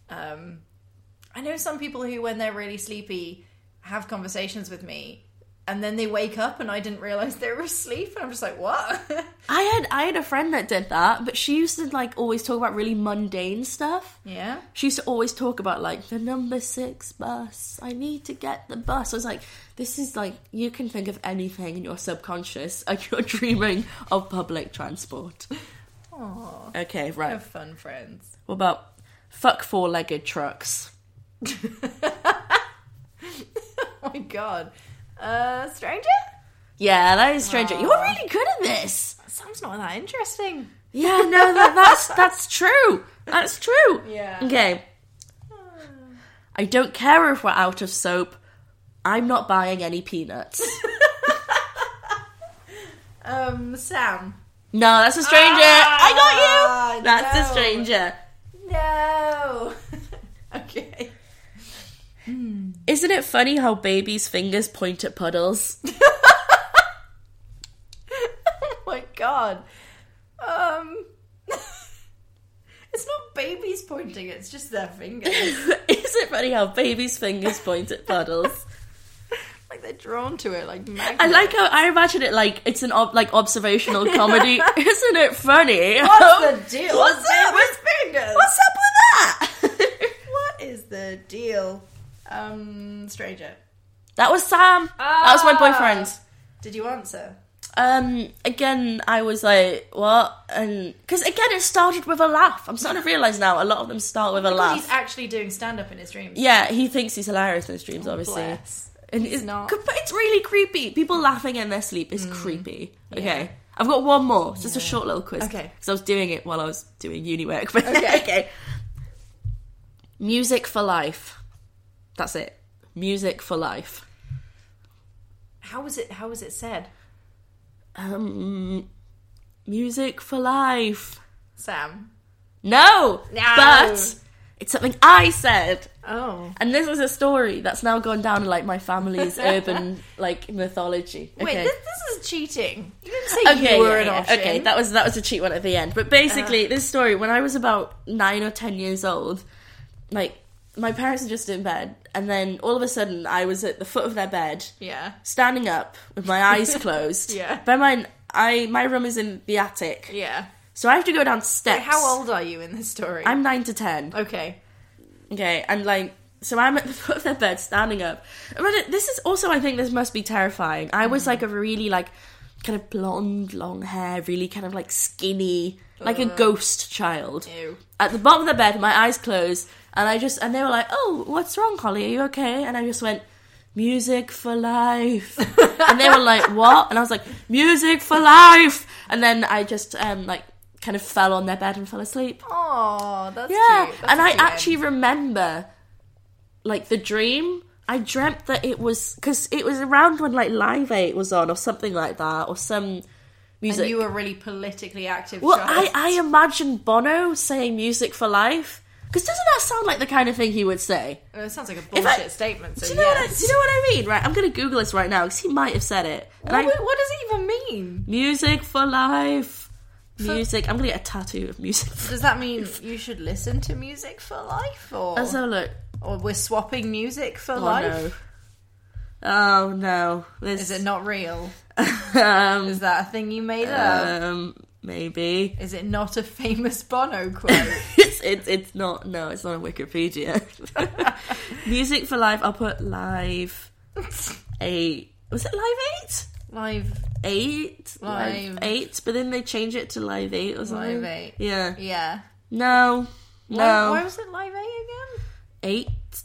I know some people who, when they're really sleepy, have conversations with me, and then they wake up and I didn't realise they were asleep, and I'm just like, what? I had a friend that did that, but she used to, like, always talk about really mundane stuff. Yeah? She used to always talk about, like, the number 6 bus. I need to get the bus. I was like, this is, like, you can think of anything in your subconscious, and you're dreaming of public transport. Aww. Okay, right. Have fun, friends. What about fuck 4-legged trucks? Oh my god. Stranger? Yeah, that is stranger. You're really good at this. Sounds not that interesting. Yeah, no, that's true. That's true. Yeah. Okay. I don't care if we're out of soap. I'm not buying any peanuts. Sam. No, that's a stranger. I got you. That's no. a stranger. No. Okay. Isn't it funny how babies' fingers point at puddles? Oh my god. It's not babies pointing, it's just their fingers. Is it funny how babies' fingers point at puddles? Like they're drawn to it, like magnets. I like how I imagine it like it's an observational comedy. Isn't it funny? What's the deal? What's up with fingers? What's up with that? What is the deal? Stranger. That was Sam. That was my boyfriend. Did you answer? Again, I was like, what? And because again, it started with a laugh. I'm starting to realise now a lot of them start with a laugh. He's actually doing stand-up in his dreams. Yeah, he thinks he's hilarious in his dreams, obviously. Bless. And He's not. But it's really creepy. People laughing in their sleep is creepy. Okay. I've got one more. It's just a short little quiz. Okay. Because I was doing it while I was doing uni work. But Okay. Music for life. That's it. Music for life. How was it said? Music for life. Sam. No! No. But it's something I said. Oh. And this is a story that's now gone down in like my family's urban like mythology. Wait, Okay. this is cheating. You didn't say you were an option. Okay, that was a cheat one at the end. But basically, this story, when I was about 9 or 10 years old, like, my parents were just in bed, and then all of a sudden, I was at the foot of their bed, Yeah. standing up with my eyes closed. Yeah. Bear in mind, my room is in the attic, Yeah. so I have to go down steps. Wait, how old are you in this story? I'm 9 to 10. Okay. Okay, and like, so I'm at the foot of their bed, standing up. But this is also, I think this must be terrifying. I was like a really like, kind of blonde, long hair, really kind of like skinny, like a ghost child. Ew. At the bottom of the bed, my eyes closed, and they were like, "Oh, what's wrong, Holly? Are you okay?" And I just went, "Music for life." And they were like, "What?" And I was like, "Music for life." And then I just like kind of fell on their bed and fell asleep. Oh, that's Yeah, cute. That's and a I cute actually end. remember, like, the dream. I dreamt that it was, because it was around when, like, Live 8 was on, or something like that, or some music. And you were a really politically active Well, child. I imagine Bono saying "music for life," because doesn't that sound like the kind of thing he would say? It sounds like a If bullshit statement, so do you know yes. do you know what I mean? Right, I'm going to Google this right now, because he might have said it. And What does it even mean? music for life. Music. I'm going to get a tattoo of music. Does that mean you should listen to music for life? Let's have a look. Or we're swapping music for Oh, life? no. Oh, no. Is it not real? Is that a thing you made up? Maybe. Is it not a famous Bono quote? It's not. No, it's not on Wikipedia. Music for life. I'll put live 8. Was it live 8? Live 8? Live. 8. But then they change it to live 8 or something. Live 8. Yeah. Yeah. No. Why was it Live 8 again? 8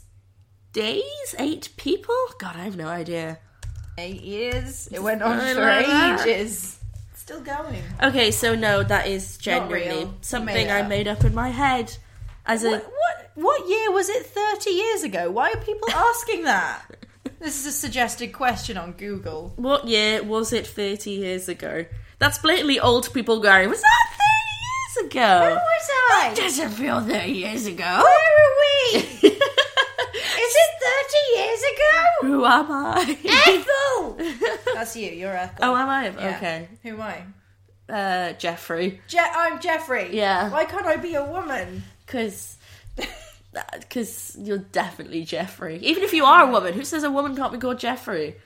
days? 8 people? God, I have no idea. 8 years. It went on I for like that. ages. It's still going. Okay, so no, that is Not real. genuinely You something made it I up. made up in my head. As a What year was it 30 years ago? Why are people asking that? This is a suggested question on Google. What year was it 30 years ago? That's blatantly old people going, was that 30 years ago? Where was I? Doesn't feel 30 years ago. Where are we? Is it 30 years ago? Who am I? Ethel! That's you, you're Ethel. Oh, am I? Yeah. Okay. Who am I? Jeffrey. I'm Jeffrey. Yeah. Why can't I be a woman? Because you're definitely Jeffrey. Even if you are a woman, who says a woman can't be called Jeffrey?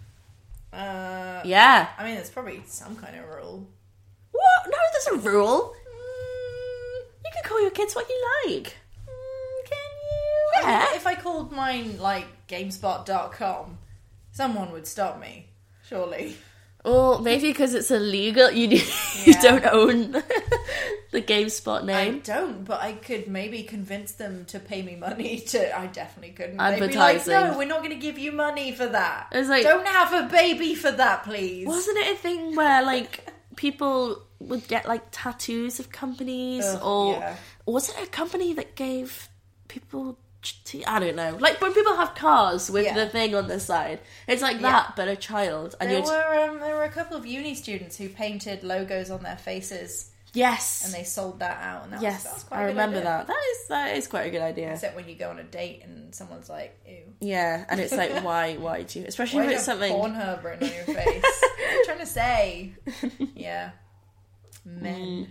Yeah. I mean, there's probably some kind of rule. What? No, there's a rule. You can call your kids what you like. Can you? Yeah. If I called mine, like, GameSpot.com, someone would stop me. Surely. Or maybe because it's illegal, you Yeah. don't own the GameSpot I name. don't, but I could maybe convince them to pay me money to... I definitely couldn't. Advertising. They'd be like, no, we're not going to give you money for that. It's like- don't have a baby for that, please. Wasn't it a thing where, like, people would get, like, tattoos of companies? Ugh, or yeah. was it a company that gave people I don't know. Like when people have cars with Yeah. the thing on the side, it's like that, but a child. And There were a couple of uni students who painted logos on their faces, yes, and they sold that out. And that yes, was quite I a good remember idea. that is quite a good idea. Except when you go on a date and someone's like, "Ew." Yeah, and it's like, why do you? Especially Why if do it's you have something. Pornhub written on your face? What are you trying to say? Yeah. Men.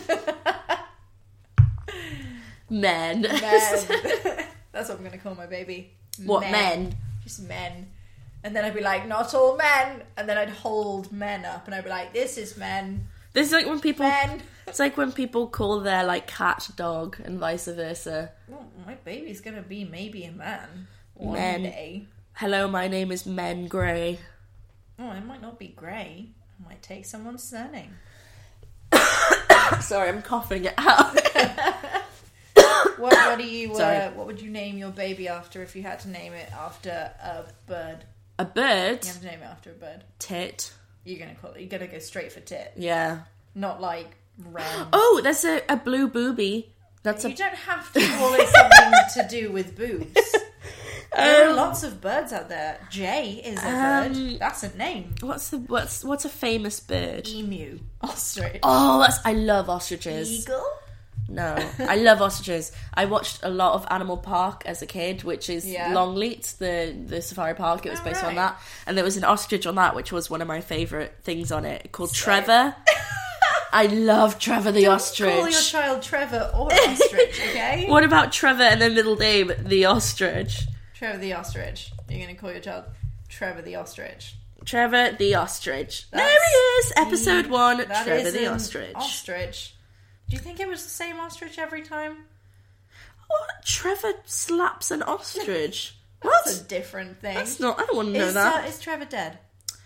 Men. Men. That's what I'm going to call my baby. What, men? Just men. And then I'd be like, not all men. And then I'd hold men up and I'd be like, this is men. This is like when people. Men. It's like when people call their like cat dog and vice versa. Well, my baby's going to be maybe a man. One Men. day. Hello, my name is Men Grey. Oh, it might not be grey. I might take someone's surname. Sorry, I'm coughing it out. What do you? Sorry. What would you name your baby after if you had to name it after a bird? A bird? You have to name it after a bird. Tit. You're gonna go straight for tit, Yeah. not like Wren. Oh, there's a blue booby. That's You don't have to call it something to do with boobs. There are lots of birds out there. Jay is a bird. That's a name. what's a famous bird? Emu, ostrich, Oh, I love ostriches. eagle. No, I love ostriches. I watched a lot of Animal Park as a kid, which is Yeah. Longleat, the safari park. It was based on right. that, and there was an ostrich on that, which was one of my favourite things on it, called Trevor. I love Trevor the ostrich. Call your child Trevor or ostrich, okay? What about Trevor and then middle name the ostrich? Trevor the ostrich. You're gonna call your child Trevor the ostrich. Trevor the ostrich. There That's he is, episode 1. That Trevor is the an ostrich. Ostrich. Do you think it was the same ostrich every time? What? Trevor slaps an ostrich. That's a What? different thing. That's not. I don't want to know Is, that. is Trevor dead?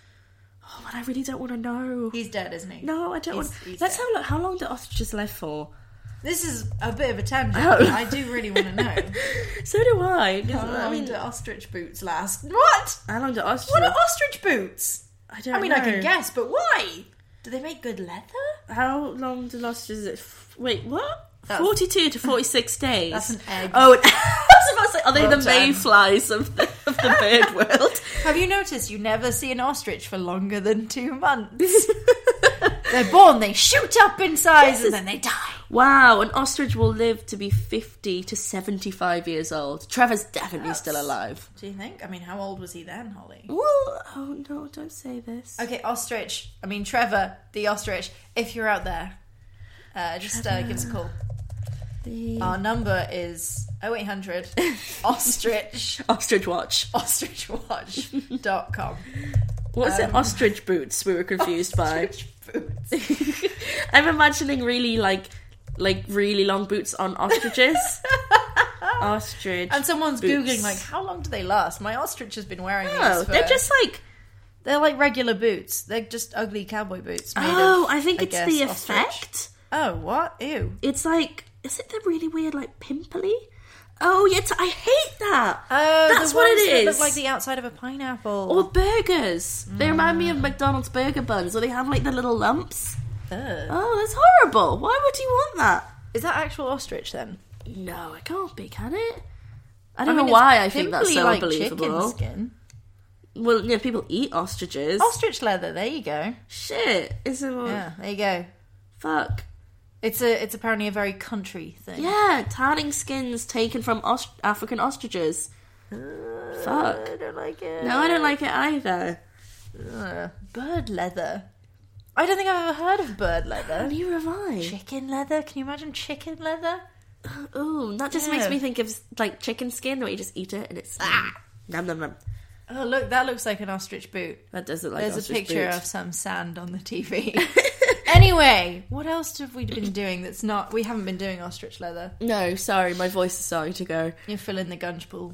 Oh, but I really don't want to know. He's dead, isn't he? No, I don't want. he's Let's dead. have a look. How long do ostriches live for? This is a bit of a tangent. Oh. But I do really want to know. So do I. 'Cause, How I long mean, do ostrich boots last? What? how long do ostriches? What are ostrich boots? I don't I mean, know. I can guess, but why? Do they make good leather? How long do ostriches? Wait, what? That's- 42 to 46 days. That's an egg. Oh, I was about to say, are they Well the done. mayflies of the bird world? Have you noticed you never see an ostrich for longer than 2 months? They're born, they shoot up in size, and then they die. Wow, an ostrich will live to be 50 to 75 years old. Trevor's definitely still alive. Do you think? I mean, how old was he then, Holly? Well, oh no, don't say this. Okay, Trevor, the ostrich, if you're out there, just give us a call. Our number is 0800 ostrich Ostrich watch. ostrichwatch.com. What's it? Ostrich boots we were confused by. Ostrich boots. I'm imagining really really long boots on ostriches. Ostrich. And someone's boots. Googling, like, how long do they last? My ostrich has been wearing these Oh, for... they're just like. They're like regular boots. They're just ugly cowboy boots. Made Oh, of, I think it's guess, the ostrich. effect. Oh, what? Ew. It's like, is it the really weird, like, pimply? Oh, yeah, I hate that. Oh, That's the what ones it that is. look like the outside of a pineapple. Or burgers. They remind me of McDonald's burger buns, where they have, like, the little lumps. Ugh. Oh, that's horrible. Why would you want that? Is that actual ostrich then? No, it can't be, can it? I don't know mean, why it's I think that's pimply so like unbelievable. chicken skin. Well, yeah, people eat ostriches. Ostrich leather. There you go. Shit. Is it? Yeah, there you go. Fuck. It's apparently a very country thing. Yeah, tanning skins taken from African ostriches. Fuck. I don't like it. No, I don't like it either. Bird leather. I don't think I've ever heard of bird leather. Neither have I. Chicken leather? Can you imagine chicken leather? Ooh, that just makes Yeah. me think of like chicken skin where you just eat it and it's nom nom nom. Oh, look, that looks like an ostrich boot. That does look like There's a ostrich picture boot. of some sand on the TV. Anyway, what else have we been doing that's not... We haven't been doing ostrich leather. No, sorry, my voice is starting to go. You're filling the gunge pool.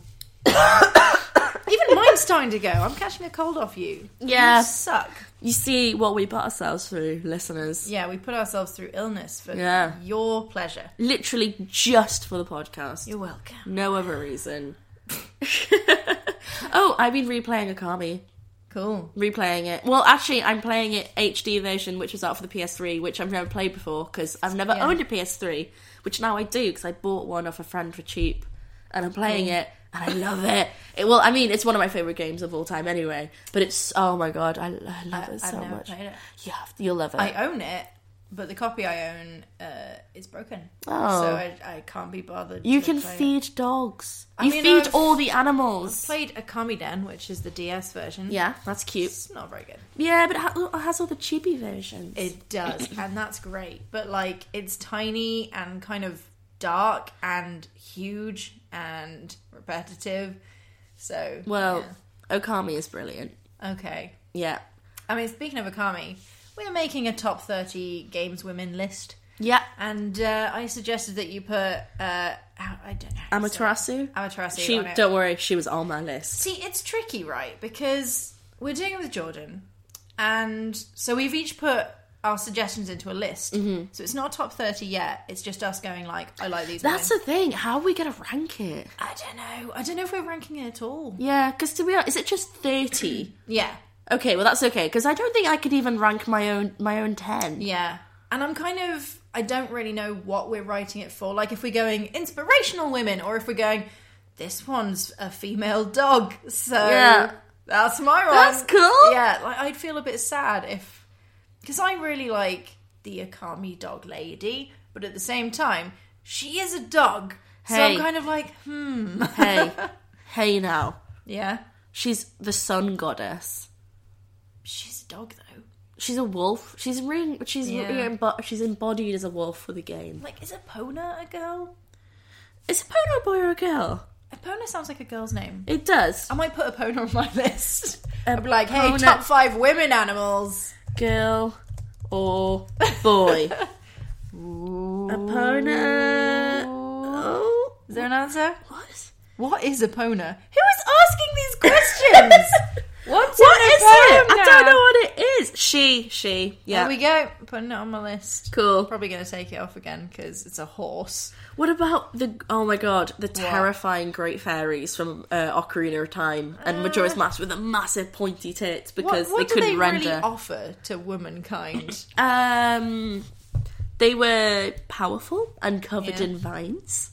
Even mine's starting to go. I'm catching a cold off you. Yeah. You suck. You see what we put ourselves through, listeners. Yeah, we put ourselves through illness for Yeah. your pleasure. Literally just for the podcast. You're welcome. No other reason. Oh, I've been replaying Akami. Cool. Replaying it. Well, actually, I'm playing it HD version, which was out for the PS3, which I've never played before, because I've never owned a PS3, which now I do, because I bought one off a friend for cheap. and I'm playing it, and I love it. Well, I mean, it's one of my favourite games of all time anyway, but it's, oh my god, I love it so much. Played it. Yeah, you'll love it. I own it, but the copy I own is broken. Oh. So I can't be bothered. You to can play feed it. dogs. I You mean, feed I've all the animals. Played Akami Den, which is the DS version. Yeah, that's cute. It's not very good. Yeah, but it has all the chibi versions. It does, and that's great. But like, it's tiny and kind of dark and huge and repetitive. So Well, Okami is brilliant. okay. Yeah. I mean, speaking of Akami, we're making a top 30 games women list, Yeah. and I suggested that you put I don't know how to say Amaterasu. it. Amaterasu. She, on it. don't worry, she was on my list. See, it's tricky, right? Because we're doing it with Jordan, and so we've each put our suggestions into a list. Mm-hmm. So it's not top 30 yet. It's just us going like, I like these. That's women. the thing. How are we going to rank it? I don't know. I don't know if we're ranking it at all. Yeah, because to be honest, is it just 30? Yeah, Okay, well that's okay, because I don't think I could even rank my own 10. yeah. And I'm kind of, I don't really know what we're writing it for. Like if we're going inspirational women, or if we're going, this one's a female dog. So Yeah. that's my one. That's cool. Yeah, like I'd feel a bit sad if, because I really like the Akami dog lady, but at the same time, she is a dog. So Hey. I'm kind of like, Hey now. Yeah. She's the sun goddess. She's a dog though. She's a wolf. She's Yeah. she's embodied as a wolf for the game. Like, is Epona a girl? Is Epona a boy or a girl? Epona sounds like a girl's name. It does. I might put Epona on my list. I'd be like, hey, Epona- top 5 women animals. Girl or boy? Epona. Oh. Is there an answer? What? What is Epona? Who is asking these questions? What's What an is Epona? it? I don't know what it is. She. Yeah. There we go. Putting it on my list. Cool. Probably going to take it off again because it's a horse. What about oh my god, the terrifying Great Fairies from Ocarina of Time and Majora's Mask with the massive pointy tits because what they couldn't do they render. really offer to womankind? They were powerful and covered Yeah. in vines.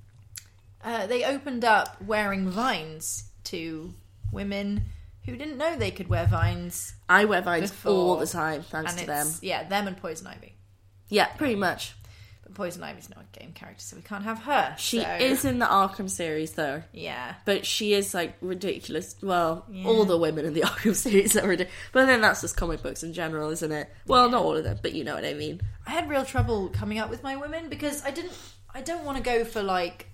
They opened up wearing vines to women who didn't know they could wear vines. I wear vines Before. all the time, thanks And to them. yeah, them and Poison Ivy. Yeah, pretty much. But Poison Ivy's not a game character, so we can't have her. She so- is in the Arkham series, though. Yeah. But she is, like, ridiculous. Well, all the women in the Arkham series are ridiculous. But then that's just comic books in general, isn't it? Well, not all of them, but you know what I mean. I had real trouble coming up with my women because I don't want to go for, like,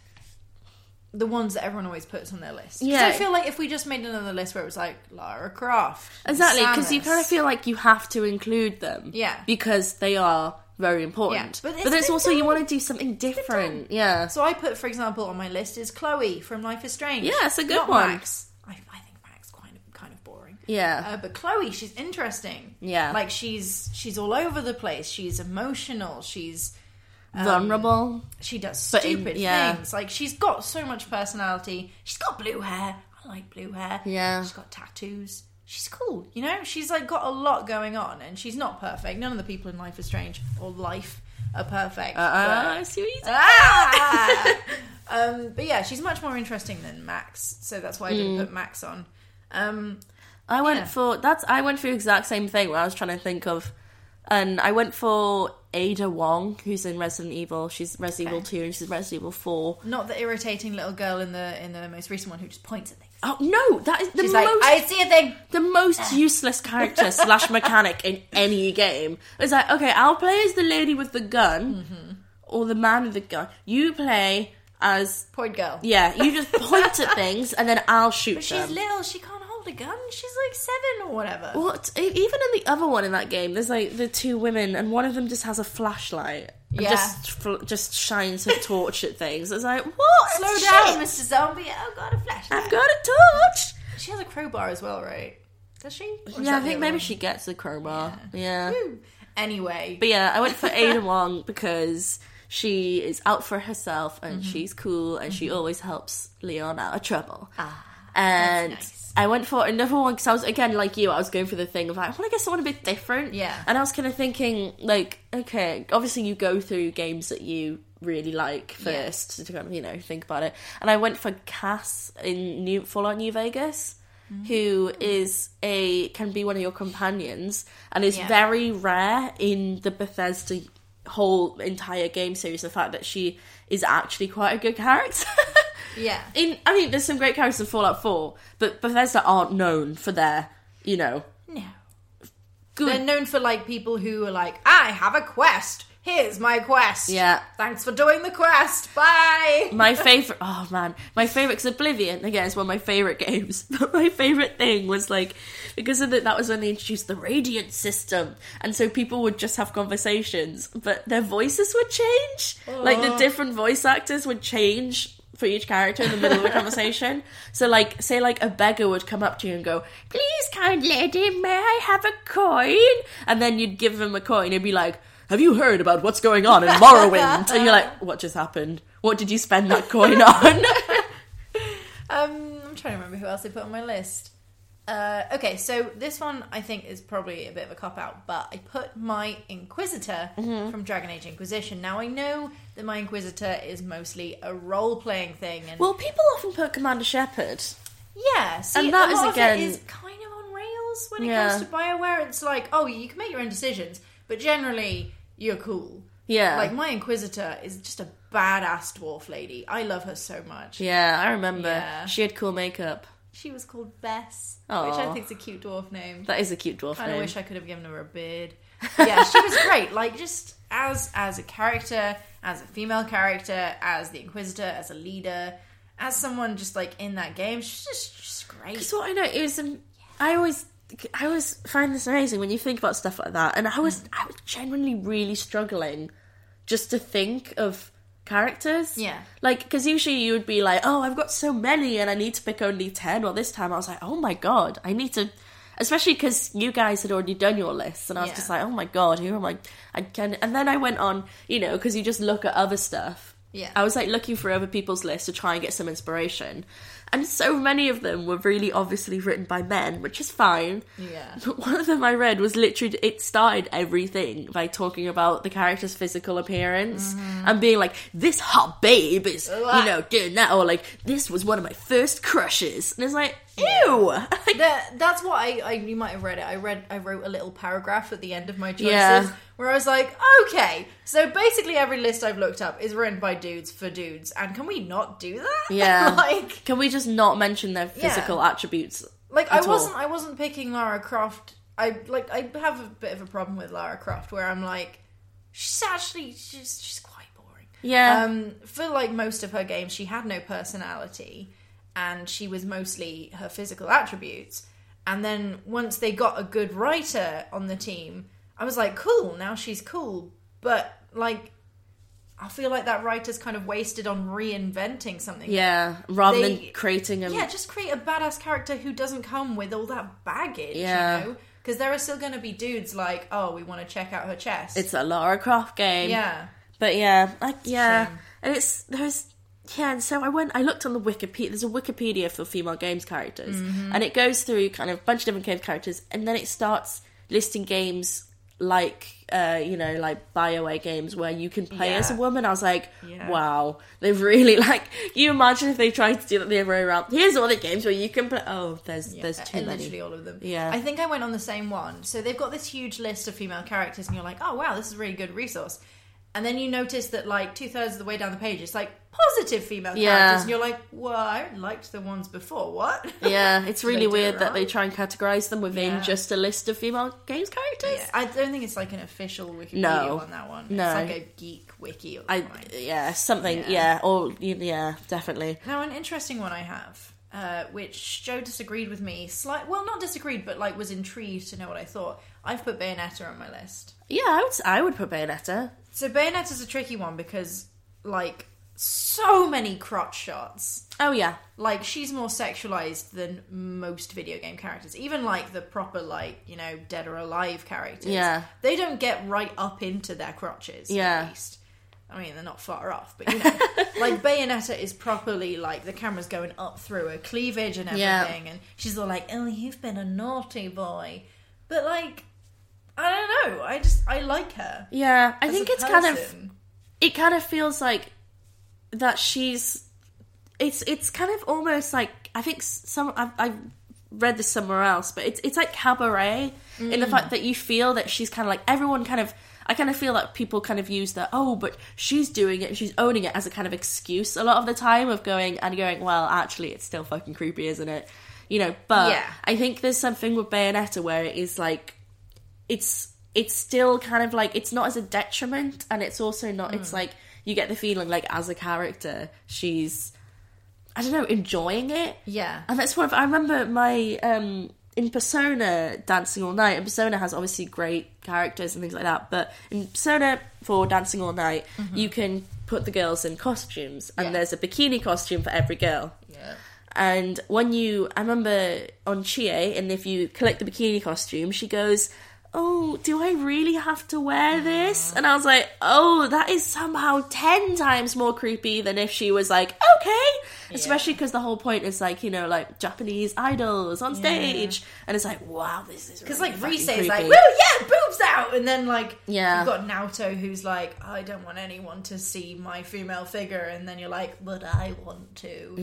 the ones that everyone always puts on their list. 'Cause Yeah. I feel like if we just made another list where it was like Lara Croft. Exactly, because you Samus. kind of feel like you have to include them. Yeah. Because they are very important. Yeah, but it's But there's been also, you done. want to do something different. Yeah. So I put, for example, on my list is Chloe from Life is Strange. Yeah, it's a good Not one. Max. I think Max kind of boring. Yeah. But Chloe, she's interesting. Yeah. Like she's all over the place. She's emotional. She's Vulnerable. she does But stupid yeah. things. Like she's got so much personality. She's got blue hair. I like blue hair. Yeah. She's got tattoos. She's cool, you know? She's like got a lot going on and she's not perfect. None of the people in Life is Strange or Life are perfect. I see what you said. But yeah, she's much more interesting than Max, so that's why I didn't put Max on. I went for the exact same thing where I was trying to think of, and I went for Ada Wong, who's in Resident Evil. She's Resident Evil 2 and she's Resident Evil 4. Not the irritating little girl in the most recent one who just points at things. Oh no, that is the She's most like, I see a thing. the most useless character / mechanic in any game. It's like, okay, I'll play as the lady with the gun or the man with the gun. You play as Point girl. yeah, you just point at things and then I'll shoot But them. she's little, she can't hold a gun. She's like 7 or whatever. What? Even in the other one in that game, there's like the two women, and one of them just has a flashlight. And Yeah. just shines a torch at things. It's like, what? Slow Shit. down, Mr. Zombie. Oh, got a flashlight. I've got a torch. She has a crowbar as well, right? Does she? Or is Yeah, I that the think other maybe one? she gets the crowbar. Yeah. Woo. Anyway. But yeah, I went for Ada Wong because she is out for herself and she's cool and she always helps Leon out of trouble. And that's nice. I went for another one because I was, again, like you, I was going for the thing of like, I want to get someone a bit different. Yeah. And I was kind of thinking, like, okay, obviously you go through games that you really like first to kind of, you know, think about it. And I went for Cass in Fallout New Vegas, who can be one of your companions and is very rare in the Bethesda whole entire game series. The fact that she is actually quite a good character. Yeah. I mean, there's some great characters in Fallout 4, but Bethesda aren't known for their, you know... No. Good. They're known for, like, people who are like, I have a quest. Here's my quest. Yeah. Thanks for doing the quest. Bye. My favourite... Oh, man. My favourite... Because Oblivion, again, is one of my favourite games. But my favourite thing was, like... Because of that was when they introduced the Radiant system. And so people would just have conversations. But their voices would change. Like, the different voice actors would change for each character in the middle of the conversation. So, like, say, like, a beggar would come up to you and go, please, kind lady, may I have a coin? And then you'd give him a coin. He'd be like... Have you heard about what's going on in Morrowind? And you're like, what just happened? What did you spend that coin on? I'm trying to remember who else I put on my list. Okay, so this one I think is probably a bit of a cop-out, but I put my Inquisitor from Dragon Age Inquisition. Now, I know that my Inquisitor is mostly a role-playing thing. And well, people often put Commander Shepard. yeah, see, and that a is, lot again... of it is kind of on rails when it comes to BioWare. It's like, oh, you can make your own decisions, but generally, you're cool. Yeah. Like, my Inquisitor is just a badass dwarf lady. I love her so much. Yeah, I remember. Yeah. She had cool makeup. She was called Bess, Aww. which I think is a cute dwarf name. That is a cute dwarf I name. wish I could have given her a beard. Yeah, she was great. Like, just as a character, as a female character, as the Inquisitor, as a leader, as someone just, like, in that game, she's just great. Because what I know, it was... I always find this amazing when you think about stuff like that. And I was genuinely really struggling just to think of characters. Yeah. Like, because usually you would be like, oh, I've got so many and I need to pick only 10. Well, this time I was like, oh my God, I need to... Especially because you guys had already done your list. And I was just like, oh my God, who am I? And then I went on, you know, because you just look at other stuff. Yeah. I was like looking for other people's lists to try and get some inspiration. And so many of them were really obviously written by men, which is fine. Yeah. But one of them I read was literally, it started everything by talking about the character's physical appearance and being like, this hot babe is, you know, doing that. Or like, this was one of my first crushes. And it's like, ew. That's what you might have read it. I wrote a little paragraph at the end of my choices where I was like, okay, so basically every list I've looked up is written by dudes for dudes, and can we not do that? Yeah. Like, can we just not mention their physical attribits? Like, I wasn't picking Lara Croft. I have a bit of a problem with Lara Croft where I'm like, she's quite boring. Yeah. For like most of her games, she had no personality, and she was mostly her physical attributes. And then once they got a good writer on the team, I was like, cool, now she's cool. But, like, I feel like that writer's kind of wasted on reinventing something. Yeah, rather than creating a... Yeah, just create a badass character who doesn't come with all that baggage, you know? Because there are still going to be dudes like, oh, we want to check out her chest. It's a Lara Croft game. Yeah. But yeah, and and so I looked on the Wikipedia. There's a Wikipedia for female games characters, and it goes through kind of a bunch of different game characters, and then it starts listing games like, like BioWare games where you can play as a woman. I was like, wow, they've really, like, you imagine if they tried to do that the other way around. Here's all the games where you can play. Oh, there's too many. Literally all of them. Yeah. I think I went on the same one. So they've got this huge list of female characters, and you're like, oh wow, this is a really good resource. And then you notice that, like, 2/3 of the way down the page, it's like positive female characters, and you're like, well, I liked the ones before. What? Yeah, it's really weird that wrong? they try and categorize them within just a list of female games characters. Yeah, I don't think it's like an official Wikipedia on that one. No, it's like a geek wiki. Or something. Definitely. Now, an interesting one I have, which Joe disagreed with me. Well, not disagreed, but like was intrigued to know what I thought. I've put Bayonetta on my list. Yeah, I would put Bayonetta. So Bayonetta's a tricky one because, like, so many crotch shots. Oh, yeah. Like, she's more sexualized than most video game characters. Even, like, the proper, like, you know, Dead or Alive characters. Yeah. They don't get right up into their crotches, at least. I mean, they're not far off, but, you know. Like, Bayonetta is properly, like, the camera's going up through her cleavage and everything. And she's all like, oh, you've been a naughty boy. But, like, I don't know. I like her. Yeah, I think it's kind of... it kind of feels like that she's... It's kind of almost like... I think I've read this somewhere else, but it's like Cabaret in the fact that you feel that she's kind of like... Everyone kind of... I kind of feel like people kind of use that, oh, but she's doing it and she's owning it as a kind of excuse a lot of the time of going, well, actually, it's still fucking creepy, isn't it? You know, but I think there's something with Bayonetta where it is like, it's still kind of like, it's not as a detriment, and it's also not, it's like, you get the feeling like as a character, she's, I don't know, enjoying it. Yeah. And that's what, I remember my, in Persona Dancing All Night, and Persona has obviously great characters and things like that, but in Persona for Dancing All Night, you can put the girls in costumes, and there's a bikini costume for every girl. Yeah. And I remember on Chie, and if you collect the bikini costume, she goes, oh, do I really have to wear this? And I was like, oh, that is somehow 10 times more creepy than if she was like, okay. Especially because the whole point is like, you know, like Japanese idols on stage. And it's like, wow, this is because really like Rise creepy. is like, well, yeah, boobs out, and then like you've got Naoto who's like, I don't want anyone to see my female figure, and then you're like, but I want to.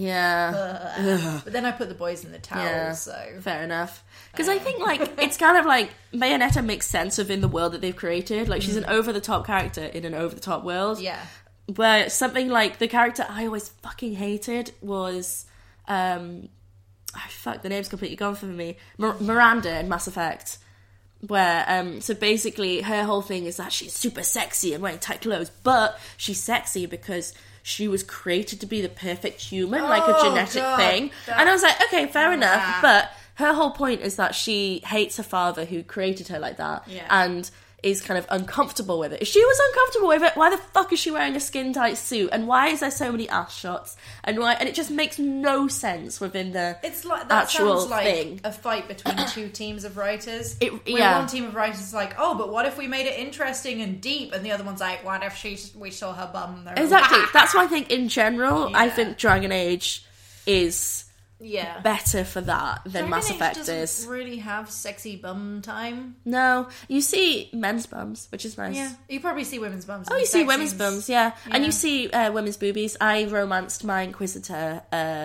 But then I put the boys in the towels, so fair enough. Because I think like it's kind of like Bayonetta makes sense within the world that they've created. Like she's an over the top character in an over the top world. Yeah. Where something like the character I always fucking hated was the name's completely gone from me. Miranda in Mass Effect. Where so basically her whole thing is that she's super sexy and wearing tight clothes, but she's sexy because she was created to be the perfect human, like a genetic thing. And I was like, okay, fair enough, but her whole point is that she hates her father who created her like that, and is kind of uncomfortable with it. If she was uncomfortable with it, why the fuck is she wearing a skin-tight suit? And why is there so many ass shots? And it just makes no sense within the it's like that actual sounds like thing. A fight between two teams of writers. Yeah. One team of writers is like, oh, but what if we made it interesting and deep? And the other one's like, what if we saw her bum? Exactly. That's why I think in general, I think Dragon Age is better for that than Dragon Mass Age Effect doesn't is. really have sexy bum time. No, you see men's bums, which is nice. Yeah, you probably see women's bums. Oh, you see women's bums, yeah. And you see women's boobies. I romanced my Inquisitor,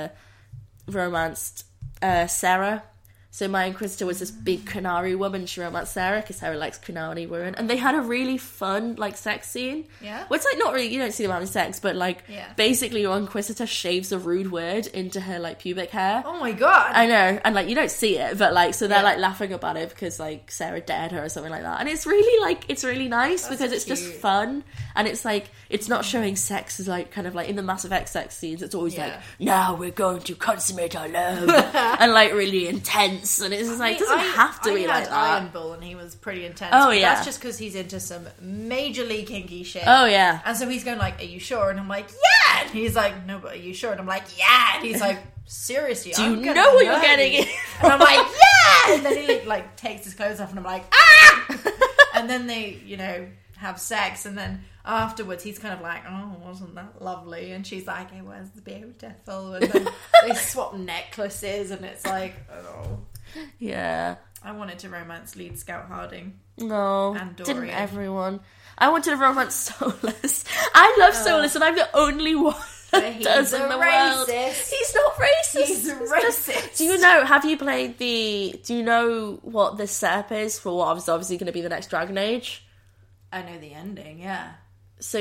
Sarah. So my Inquisitor was this big Kunari woman. She romanced Sarah because Sarah likes Kunari women, and they had a really fun like sex scene. Yeah, well, it's like not really, you don't see them having sex, but like basically your Inquisitor shaves a rude word into her like pubic hair. Oh my god! I know, and like you don't see it, but like so they're like laughing about it because like Sarah dared her or something like that, and it's really like it's really nice because it's just fun, and it's like it's not showing sex as like kind of like in the Mass Effect sex scenes. It's always like now we're going to consummate our love and like really intense. And it's just like, it doesn't have to be like that. Iron Bull, and he was pretty intense. Oh, yeah. That's just because he's into some majorly kinky shit. Oh, yeah. And so he's going like, are you sure? And I'm like, yeah! And he's like, no, but are you sure? And I'm like, yeah! And he's like, seriously, do you know what you're getting in? And I'm like, yeah! And then he like takes his clothes off, and I'm like, ah! And then they, you know, have sex, and then afterwards he's kind of like, oh, wasn't that lovely? And she's like, it was beautiful. And then they swap necklaces, and it's like, oh. Yeah. I wanted to romance lead Scout Harding. No. And Dorian. Didn't everyone? I wanted to romance Solus. I love Solus, and I'm the only one that does in the world. He's not racist. He's racist. Do you know what the setup is for what is obviously going to be the next Dragon Age? I know the ending, yeah. So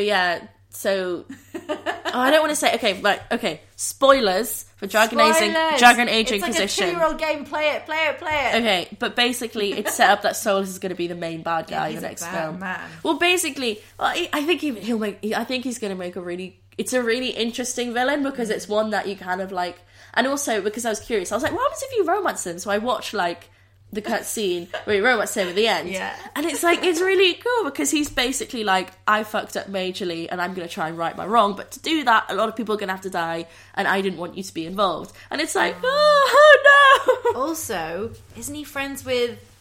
I don't want to say. Okay, spoilers for Dragon Age Inquisition. It's like a 2-year-old game. Play it. Okay, but basically, it's set up that Solus is going to be the main bad guy in the next film. Man. Well, basically, I think I think he's going to make a really interesting villain because it's one that you kind of like, and also because I was curious, I was like, what happens if you romance them? So I watched like the cutscene where he romance him at the end. Yeah. And it's like, it's really cool because he's basically like, I fucked up majorly and I'm going to try and right my wrong. But to do that, a lot of people are going to have to die and I didn't want you to be involved. And it's like, oh no! Also, isn't he friends with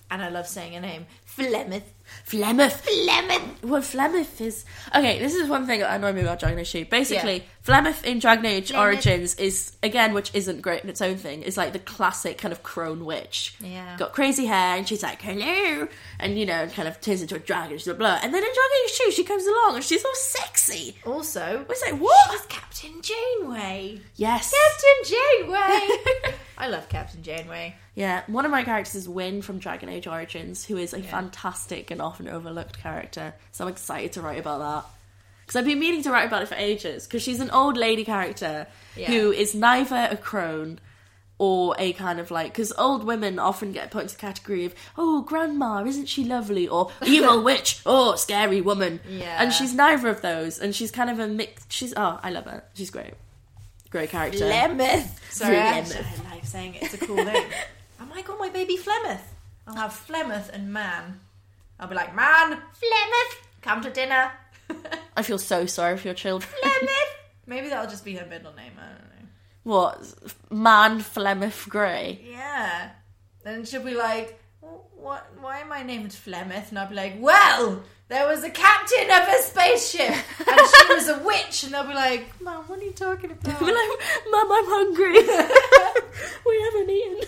And I love saying her name. Flemeth. Well, Flemeth is... Okay, this is one thing that annoyed me about Dragon Age 2. Basically, Flemeth in Dragon Age Origins is, again, which isn't great in its own thing, is like the classic kind of crone witch. Yeah. Got crazy hair, and she's like, hello, and, you know, kind of turns into a dragon, blah, blah. And then in Dragon Age 2, she comes along, and she's all sexy. Also, It's like, what? she's Captain Janeway. Yes. Captain Janeway. I love Captain Janeway. Yeah, one of my characters is Wynne from Dragon Age Origins, who is a fantastic and often overlooked character. So I'm excited to write about that. Because I've been meaning to write about it for ages, because she's an old lady character who is neither a crone or a kind of like... Because old women often get put into the category of, oh, grandma, isn't she lovely? Or evil witch, oh, scary woman. Yeah. And she's neither of those, and she's kind of a mix... Oh, I love her. She's great. Great character. Flemeth. Sorry, I Flemeth. like saying it. It's a cool name. I might call my baby Flemeth. I'll have Flemeth and Man. I'll be like, Man, Flemeth, come to dinner. I feel so sorry for your children. Flemeth. Maybe that'll just be her middle name. I don't know. What? Man Flemeth Grey? Yeah. Then she'll be like, what? Why am I named Flemeth? And I'll be like, well, there was a captain of a spaceship and she was a witch. And they'll be like, Mum, what are you talking about? I'll be like, Mum, I'm hungry. We haven't eaten.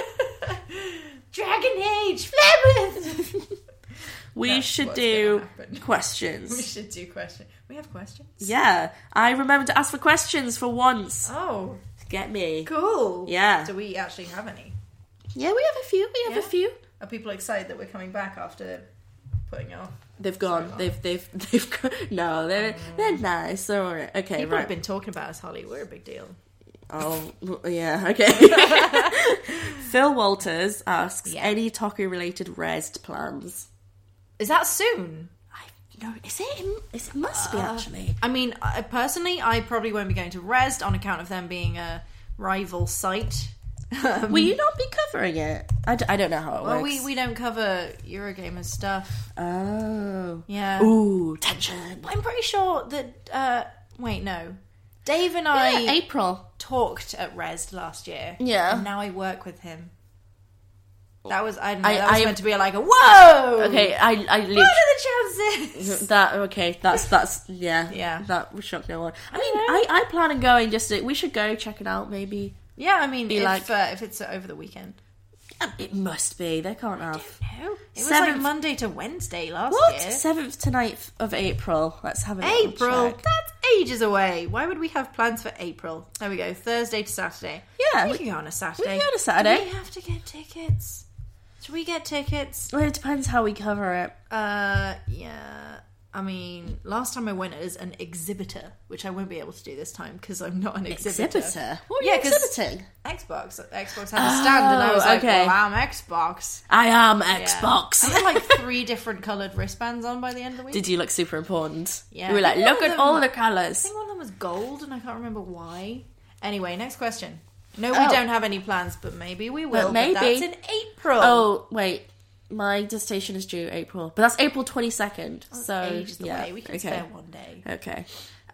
Dragon Age, Flemeth. We That's should what's do gonna happen. questions. We should do questions. We have questions? Yeah, I remember to ask for questions for once. Oh, Get me. cool. Yeah. Do we actually have any? Yeah, we have a few. We have a few. Are people excited that we're coming back after putting it off? They've gone. long. They've gone. No, they're nice. They're all right. Okay, People right. have been talking about us, Holly. We're a big deal. Oh, yeah, okay. Phil Walters asks, any Toku-related Rezzed plans? Is that soon? No, it must be, actually. I mean, personally, I probably won't be going to Rezzed on account of them being a rival site. Will you not be covering it? I don't know how it Well, works. we don't cover Eurogamer stuff. Oh. Yeah. Ooh, tension. I'm pretty sure that... wait, no. Dave and I April. talked at Rezzed last year. Yeah. And now I work with him. That was, I don't know, I that was meant to be like a, whoa! Okay, I What are the chances? that's Yeah. that would shock no one. I mean, I plan on going we should go check it out maybe. Yeah, I mean, like- if it's over the weekend. It must be. They can't have. No. It was 7th like Monday to Wednesday last What? year. 7th to 9th of April. Let's have a little April? check. That's ages away. Why would we have plans for April? There we go. Thursday to Saturday. Yeah, We can go on a Saturday. we can go on a Saturday. Do we have to get tickets? Should we get tickets? Well, it depends how we cover it. Yeah. I mean, last time I went as an exhibitor, which I won't be able to do this time because I'm not an exhibitor. What are Yeah, you 'cause- exhibiting? Xbox had a stand, and I was like, okay. well, I'm Xbox. I am Yeah. Xbox. I had like 3 different coloured wristbands on by the end of the week. Did you look super important? Yeah. You were like, I think look one at of all them- the I colours. think one of them was gold, and I can't remember why. Anyway, next question. No, we Oh. don't have any plans, but maybe we will. But maybe. But that's in April. Oh, wait. My dissertation is due April. But that's April 22nd. So, ages yeah. away. We can okay. spare one day. Okay.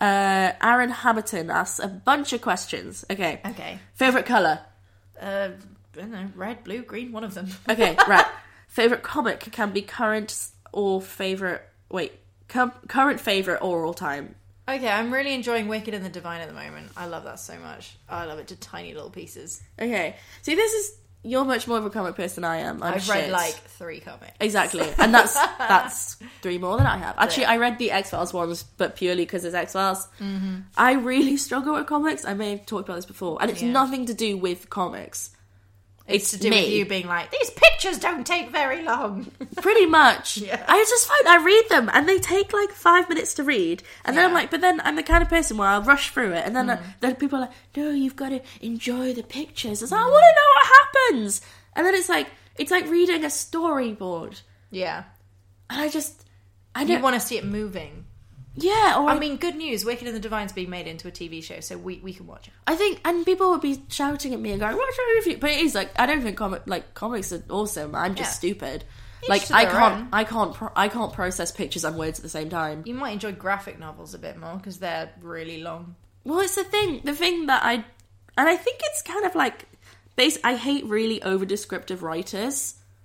Aaron Hamilton asks a bunch of questions. Okay. Okay. Favourite colour? I don't know, red, blue, green, one of them. Okay, right. Favourite comic can be current or favourite... Wait. Current favourite or all time? Okay, I'm really enjoying Wicked and the Divine at the moment. I love that so much. I love it to tiny little pieces. Okay. See, this is... You're much more of a comic person than I am. I've read like 3 comics. Exactly. And that's 3 more than I have. Actually, I read the X-Files ones, but purely because it's X-Files. Mm-hmm. I really struggle with comics. I may have talked about this before. And it's nothing to do with comics. It's to do me. with you being like, these pictures don't take very long. Pretty much. Yeah. I just find I read them and they take like 5 minutes to read. And then I'm like, but then I'm the kind of person where I'll rush through it. And then, then people are like, no, you've got to enjoy the pictures. It's like, I want to know what happens. And then it's like reading a storyboard. Yeah. And I You don't want to see it moving. Yeah, or I mean, good news, Wicked and the Divine's being made into a TV show, so we can watch it. I think, and people would be shouting at me and going, "What's your review?" But it is like, I don't think comics are awesome. I'm just stupid. Like to I their can't process pictures and words at the same time. You might enjoy graphic novels a bit more because they're really long. Well, it's the thing that I think it's kind of like, I hate really over descriptive writers.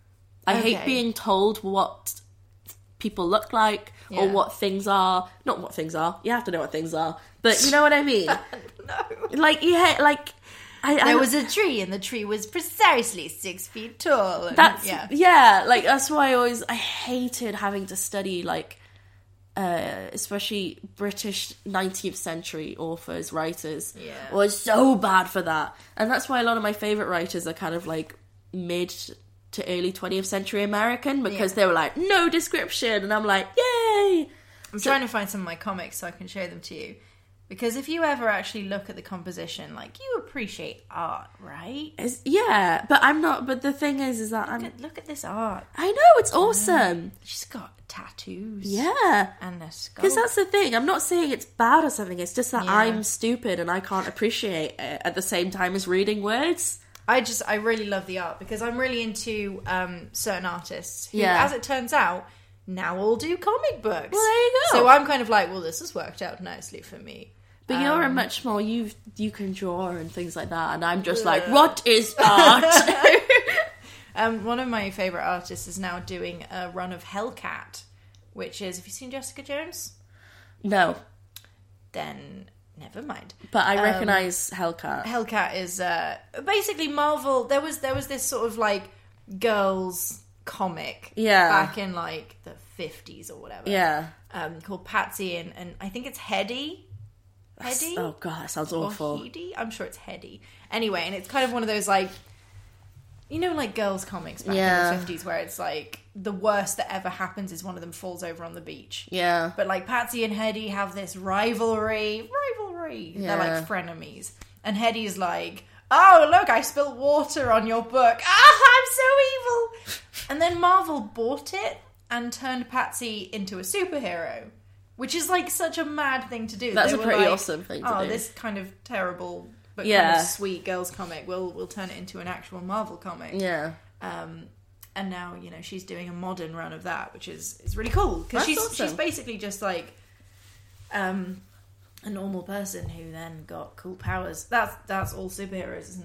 I hate being told what people look like or what things are. Not what things are. You have to know what things are. But you know what I mean? No. Like, you hate, like... There was a tree, and the tree was precisely 6 feet tall. And, like, that's why I hated having to study, like, especially British 19th century authors, writers. Yeah. I was so bad for that. And that's why a lot of my favourite writers are kind of, like, mid to early 20th century American, because they were like, no description, and I'm like, yay! I'm trying to find some of my comics so I can show them to you. Because if you ever actually look at the composition, like, you appreciate art, right? But the thing is that look at this art. I know, it's awesome. She's got tattoos. Yeah. And a skull. Because that's the thing, I'm not saying it's bad or something, it's just that I'm stupid and I can't appreciate it at the same time as reading words. I really love the art, because I'm really into certain artists who, as it turns out, now all do comic books. Well, there you go. So I'm kind of like, well, this has worked out nicely for me. But you're a much more, you can draw and things like that, and I'm just like, what is art? One of my favourite artists is now doing a run of Hellcat, which is, have you seen Jessica Jones? No. Then never mind. But I recognise Hellcat. Hellcat is basically Marvel. There was this sort of like girls comic back in like the 50s or whatever. Yeah. Called Patsy and I think it's Hedy. Hedy? Oh god, that sounds awful. Or Hedy? I'm sure it's Hedy. Anyway, and it's kind of one of those like, you know, like girls comics back in the 50s where it's like the worst that ever happens is one of them falls over on the beach. Yeah. But like Patsy and Hedy have this rivalry. They're like frenemies. And Hedy's like, oh, look, I spilled water on your book. I'm so evil. And then Marvel bought it and turned Patsy into a superhero, which is like such a mad thing to do. That's a pretty awesome thing to do. Oh, this kind of terrible but kind of sweet girls comic, we'll turn it into an actual Marvel comic. Yeah. And now, you know, she's doing a modern run of that, which is really cool. Because she's basically just like a normal person who then got cool powers. That's all superheroes, isn't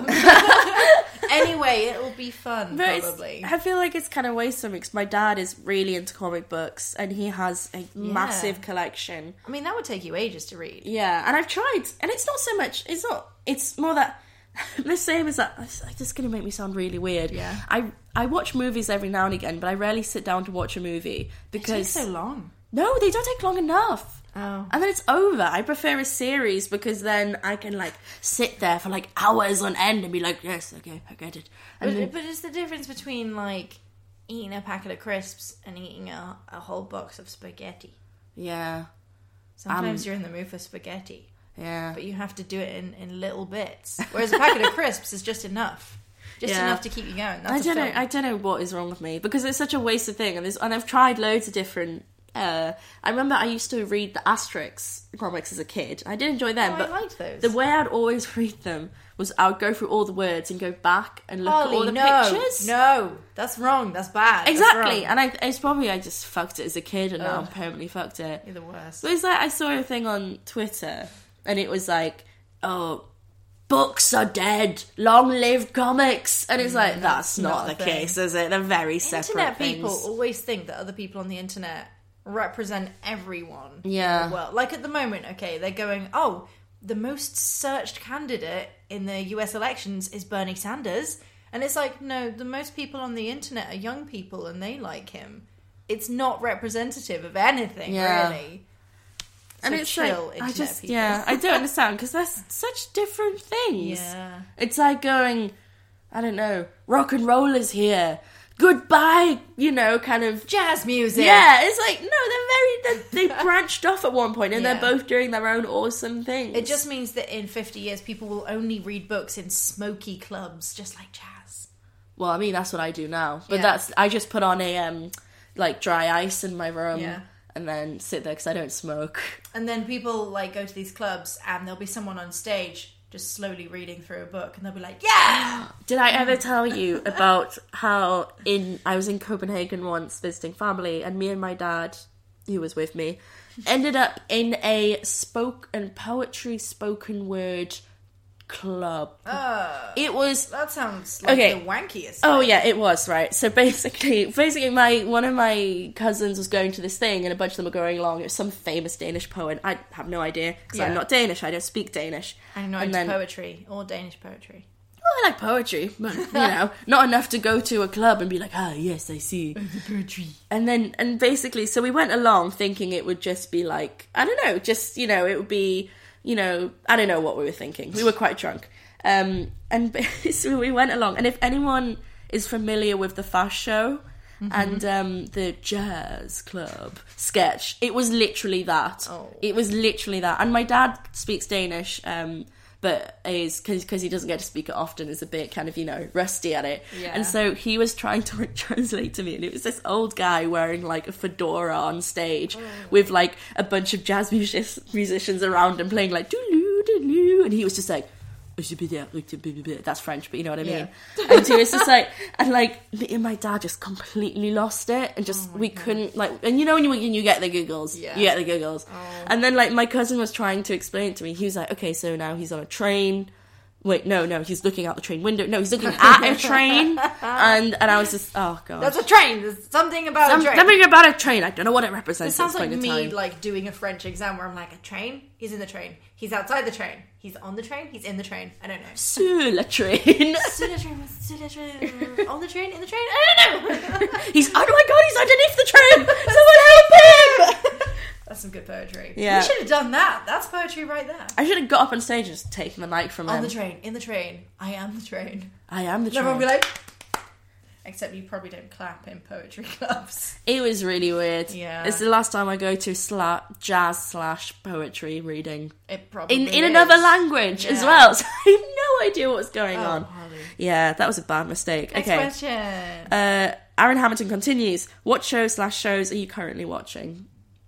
it? Anyway, it'll be fun, probably. I feel like it's kind of wasteful because my dad is really into comic books and he has a massive collection. I mean, that would take you ages to read. Yeah, and I've tried, and it's not so much, it's more that, the same as that, it's just going to make me sound really weird. Yeah. I watch movies every now and again, but I rarely sit down to watch a movie because... It takes so long. No, they don't take long enough. Oh. And then it's over. I prefer a series because then I can like sit there for like hours on end and be like, yes, okay, I get it. But it's the difference between like eating a packet of crisps and eating a whole box of spaghetti. Yeah. Sometimes you're in the mood for spaghetti. Yeah. But you have to do it in little bits. Whereas a packet of crisps is just enough. Just enough to keep you going. That's I don't know what is wrong with me because it's such a wasted thing, and I've tried loads of different. I remember I used to read the Asterix comics as a kid. I did enjoy them, but I liked those. The way I'd always read them was I would go through all the words and go back and look at all the pictures. No, that's wrong. That's bad. Exactly, and it's probably I just fucked it as a kid, and now I'm permanently fucked it. You're the worst. But it's like I saw a thing on Twitter, and it was like, "Oh, books are dead. Long live comics." And it's like that's not the case, is it? They're very separate internet things. People always think that other people on the internet represent everyone in the world. Like at the moment, okay, they're going, oh, the most searched candidate in the US elections is Bernie Sanders. And it's like, no, the most people on the internet are young people and they like him. It's not representative of anything, really. So and it's chill, like, internet people. I don't understand, because that's such different things. Yeah. It's like going, I don't know, rock and roll is here. Goodbye, kind of jazz music. Yeah, it's like no, they branched off at one point, and they're both doing their own awesome things. It just means that in 50 years, people will only read books in smoky clubs, just like jazz. Well, I mean that's what I do now, but I just put on a like dry ice in my room, and then sit there because I don't smoke. And then people like go to these clubs, and there'll be someone on stage just slowly reading through a book, and they'll be like, yeah! Did I ever tell you about how I was in Copenhagen once visiting family, and me and my dad, who was with me, ended up in a spoken word club. It was... That sounds like the wankiest. Oh yeah, it was, right. So basically one of my cousins was going to this thing and a bunch of them were going along. It was some famous Danish poet. I have no idea because I'm not Danish. I don't speak Danish. I'm not into poetry or Danish poetry. Well, I like poetry, but, you know, not enough to go to a club and be like, yes, I see. The poetry. And basically, so we went along thinking it would just be like, I don't know, just, you know, it would be, you know, I don't know what we were thinking. We were quite drunk. And so we went along. And if anyone is familiar with the Fast Show and the Jazz Club sketch, it was literally that. Oh. It was literally that. And my dad speaks Danish, but is, because he doesn't get to speak it often, is a bit kind of, you know, rusty at it. Yeah. And so he was trying to like, translate to me, and it was this old guy wearing like a fedora on stage with like a bunch of jazz musicians around him playing like doo-loo, doo-loo, and he was just like, that's French, but you know what I mean. Yeah. And he was just like, and like me and my dad just completely lost it, and just we couldn't like, and you know when you get the giggles, you get the giggles. And then like my cousin was trying to explain it to me. He was like, okay, so now he's on a train. Wait, no, he's looking out the train window. No, he's looking at a train, and I was just, oh god, that's a train. There's something about a train. Something about a train. I don't know what it represents. It sounds like me like doing a French exam where I'm like, a train. He's in the train. He's outside the train. He's on the train. He's in the train. I don't know. Sur la train. Sur la train. Sur la train. On the train. In the train. I don't know. Oh my god, he's underneath the train. Someone help him. That's some good poetry. Yeah. We should have done that. That's poetry right there. I should have got up on stage and just taken the mic from him. On the train. In the train. I am the train. I am the train. Everyone be like... Except you probably don't clap in poetry clubs. It was really weird. Yeah. It's the last time I go to jazz/poetry reading. It probably in another language as well. So I have no idea what was going on. Holly. Yeah, that was a bad mistake. Next question. Aaron Hamilton continues. What shows are you currently watching?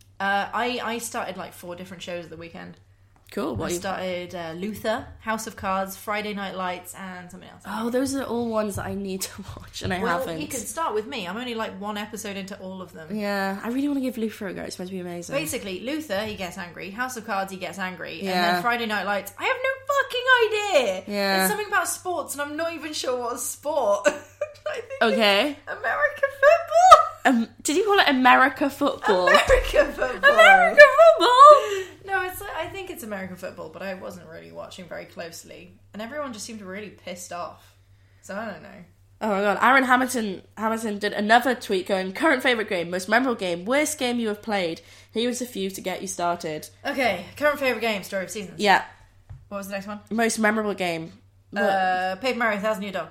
I started like 4 different shows at the weekend. Cool. I started Luther, House of Cards, Friday Night Lights, and something else. Oh, those are all ones that I need to watch, and I haven't. You can start with me. I'm only like 1 episode into all of them. Yeah, I really want to give Luther a go. It's supposed to be amazing. Basically, Luther, he gets angry. House of Cards, he gets angry. Yeah. And then Friday Night Lights, I have no fucking idea. Yeah. It's something about sports, and I'm not even sure what sport. I think okay. American football. Did you call it America football? American football. American football. No, I think it's American football, but I wasn't really watching very closely, and everyone just seemed really pissed off. So I don't know. Oh my god, Aaron Hamilton did another tweet going, current favourite game, most memorable game, worst game you have played. Here was a few to get you started. Okay, current favourite game, Story of Seasons. Yeah. What was the next one? Most memorable game. Paper Mario 1000 Year Door.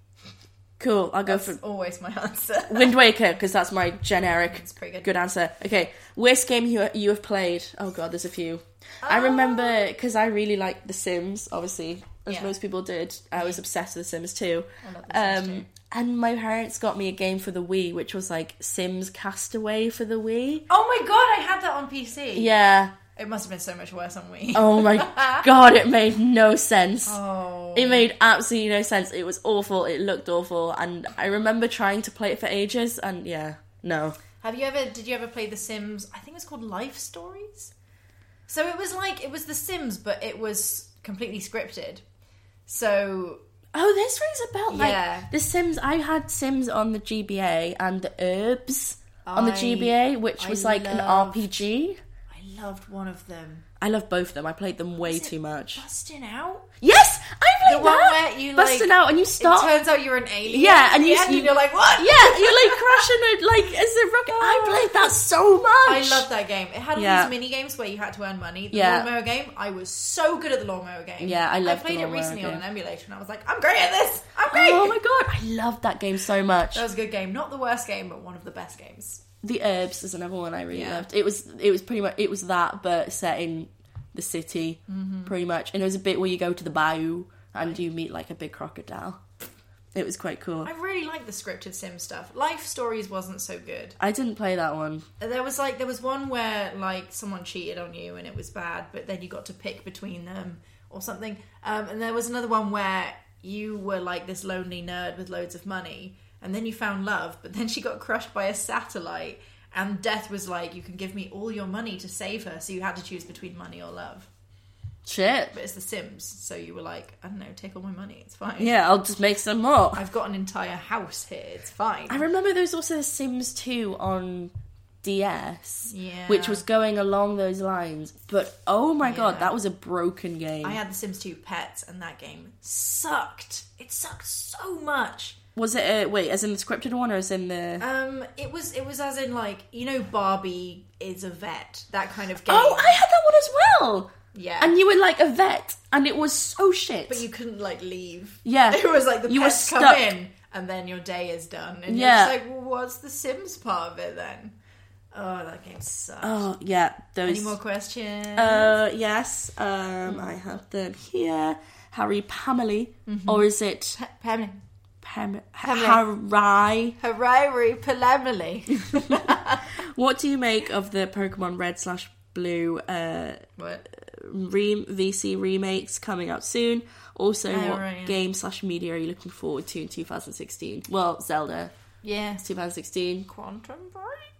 Cool, I'll go that's for... always my answer. Wind Waker, because that's my generic it's pretty good answer. Okay, worst game you have played. Oh god, there's a few. I remember, because I really liked The Sims, obviously, as most people did. I was obsessed with The Sims too. I love The Sims too. And my parents got me a game for the Wii, which was like Sims Castaway for the Wii. Oh my god, I had that on PC. Yeah. It must have been so much worse on Wii. Oh my god, it made no sense. Oh. It made absolutely no sense. It was awful. It looked awful. And I remember trying to play it for ages, and no. Did you ever play The Sims? I think it was called Life Stories. So it was The Sims, but it was completely scripted. So... Oh, this rings a bell. Like, The Sims, I had Sims on the GBA and the Herbs on the GBA, which was like an RPG. I loved one of them. I love both of them. I played them way too much. Busting Out? Yes! I played the one that! where you Busting Out and you start... It turns out you're an alien. Yeah, and you're like, what? Yeah, you're like crashing it like as a rocket. I played that so much. I love that game. It had all these mini games where you had to earn money. The lawnmower game, I was so good at the lawnmower game. Yeah, I loved I played the it recently game. on an emulator and I was like, I'm great at this. I'm great. Oh my god, I loved that game so much. That was a good game. Not the worst game, but one of the best games. The Herbs is another one I really loved. It was pretty much that, but set in the city, pretty much. And there was a bit where you go to the bayou and you meet like a big crocodile. It was quite cool. I really liked the scripted Sim stuff. Life Stories wasn't so good. I didn't play that one. There was one where like someone cheated on you and it was bad, but then you got to pick between them or something. And there was another one where you were like this lonely nerd with loads of money, and then you found love, but then she got crushed by a satellite, and Death was like, you can give me all your money to save her, so you had to choose between money or love. Shit. But it's The Sims, so you were like, I don't know, take all my money, it's fine. Yeah, I'll just make some more. I've got an entire house here, it's fine. I remember there was also Sims 2 on DS, Yeah. which was going along those lines. But oh my god, Yeah. that was a broken game. I had The Sims 2 Pets, and that game sucked. It sucked so much. Was it wait, as in the scripted one, or as in the? It was as in like, you know, Barbie is a vet, that kind of game. Oh, I had that one as well. Yeah. And you were like a vet, and it was so shit. But you couldn't like leave. Yeah. It was like the You were pets come stuck. in, and then your day is done, and Yeah. you're just like, well, what's the Sims part of it then? Oh, that game sucked. Oh yeah, those. Any more questions? Yes. I have them here. Harry Pamely, or is it Pamela. Harai? Harari Palamali. What do you make of the Pokemon Red/Blue What? VC remakes coming out soon? Also, what right, yeah. game/media are you looking forward to in 2016? Well, Zelda, Yeah. 2016. Quantum Break?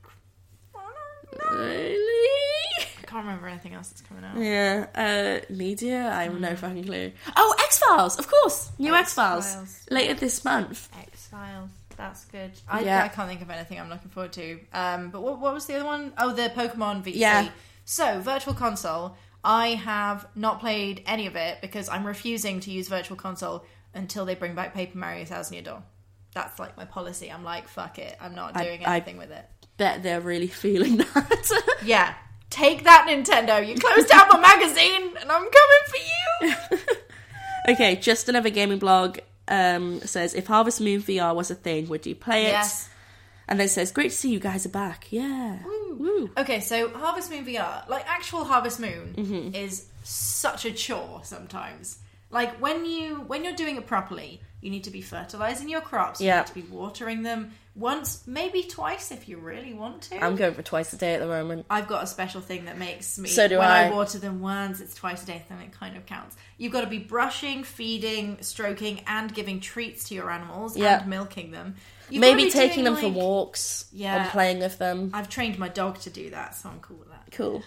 Really? I can't remember anything else that's coming out. Yeah, media? I have no fucking clue. Oh, X-Files, of course! New X-Files. X-Files. Later this month. X-Files. That's good. I can't think of anything I'm looking forward to. But what was the other one? Oh, the Pokemon VC. Yeah. So, Virtual Console. I have not played any of it because I'm refusing to use Virtual Console until they bring back Paper Mario Thousand Year Door. That's like my policy. I'm like, fuck it. I'm not doing anything with it. Bet they're really feeling that. Yeah. Take that, Nintendo. You closed down my magazine and I'm coming for you. Okay, just another gaming blog says, if Harvest Moon VR was a thing, would you play it? Yes. And then says, great to see you guys are back. Yeah. Woo. Okay, so Harvest Moon VR, like actual Harvest Moon, Mm-hmm. is such a chore sometimes. Like when you're doing it properly, you need to be fertilizing your crops. You Yeah. need to be watering them once, maybe twice if you really want to. I'm going for twice a day at the moment. I've got a special thing that makes me. So do when I. I water them once, it's twice a day, then it kind of counts. You've got to be brushing, feeding, stroking, and giving treats to your animals Yeah. and milking them. You've got to Maybe be taking doing, them for like- walks Yeah. and playing with them. I've trained my dog to do that, so I'm cool with that. Cool.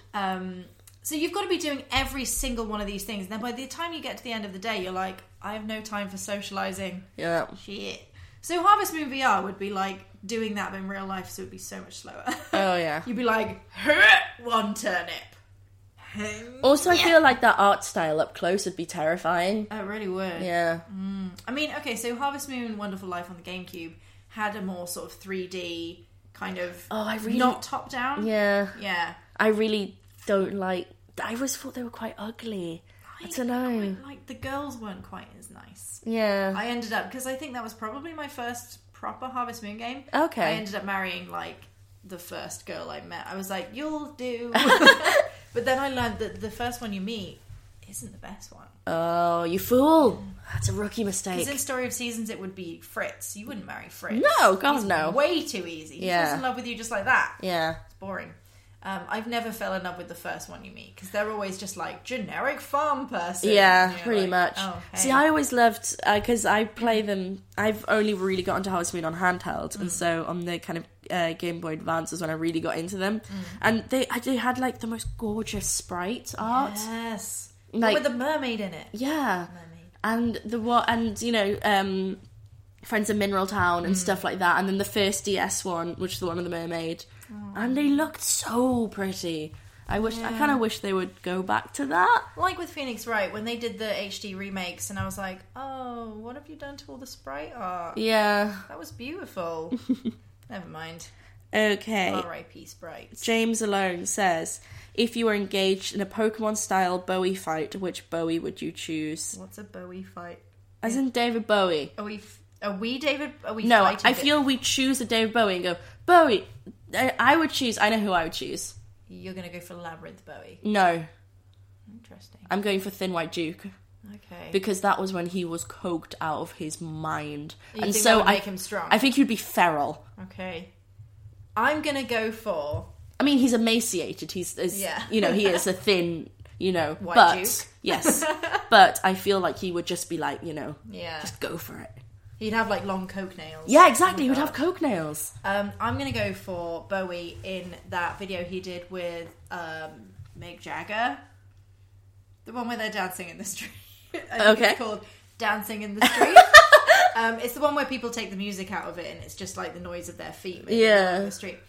So you've got to be doing every single one of these things. And then by the time you get to the end of the day, you're like, I have no time for socializing. Yeah. Shit. So Harvest Moon VR would be like doing that but in real life, so it would be so much slower. Oh, yeah. You'd be like, one turnip. Also, I feel like that art style up close would be terrifying. Oh, it really would. Yeah. I mean, okay, so Harvest Moon Wonderful Life on the GameCube had a more sort of 3D kind of... Oh, I really- not top-down. Yeah. Yeah. I really don't like... I always thought they were quite ugly. I don't know. Like, the girls weren't quite as nice. Yeah. I ended up, because I think that was probably my first proper Harvest Moon game. Okay. I ended up marrying, like, the first girl I met. I was like, you'll do. But then I learned that the first one you meet isn't the best one. Oh, you fool. That's a rookie mistake. Because in Story of Seasons, it would be Fritz. You wouldn't marry Fritz. No, God, He's no. way too easy. He Yeah. falls in love with you just like that. Yeah. It's boring. I've never fell in love with the first one you meet, because they're always just like, generic farm person. Yeah, And you're pretty like, much. oh, hey. See, I always loved, because I play them, I've only really got into Harvest Moon on handheld, and so on the kind of Game Boy Advance is when I really got into them. And they had like the most gorgeous sprite art. Yes. Like- With the mermaid in it. Yeah. Mermaid. And you know, Friends of Mineral Town and stuff like that, and then the first DS one, which is the one with the mermaid, and they looked so pretty. I kind of wish they would go back to that. Like with Phoenix Wright, when they did the HD remakes, and I was like, oh, what have you done to all the sprite art? Yeah. That was beautiful. Never mind. Okay. R.I.P. sprites. James Alone says, if you were engaged in a Pokemon-style Bowie fight, which Bowie would you choose? What's a Bowie fight? As in David Bowie. Are we David? Are we No, fighting I feel we choose a David Bowie and go, Bowie. I would choose, I know who I would choose. You're going to go for Labyrinth Bowie. No, Interesting. I'm going for Thin White Duke. Okay. Because that was when he was coked out of his mind. You and think so that would I make him strong? I think he'd be feral. Okay. I'm going to go for... I mean, he's emaciated. Yeah. You know, he is a thin, you know, White but Duke. yes, but I feel like he would just be like, you know, Yeah. just go for it. He'd have, like, long coke nails. Yeah, exactly. Oh He my would have God. coke nails. I'm going to go for Bowie in that video he did with Mick Jagger. The one where they're dancing in the street. Okay. It's called Dancing in the Street. It's the one where people take the music out of it and it's just like the noise of their feet moving along the street.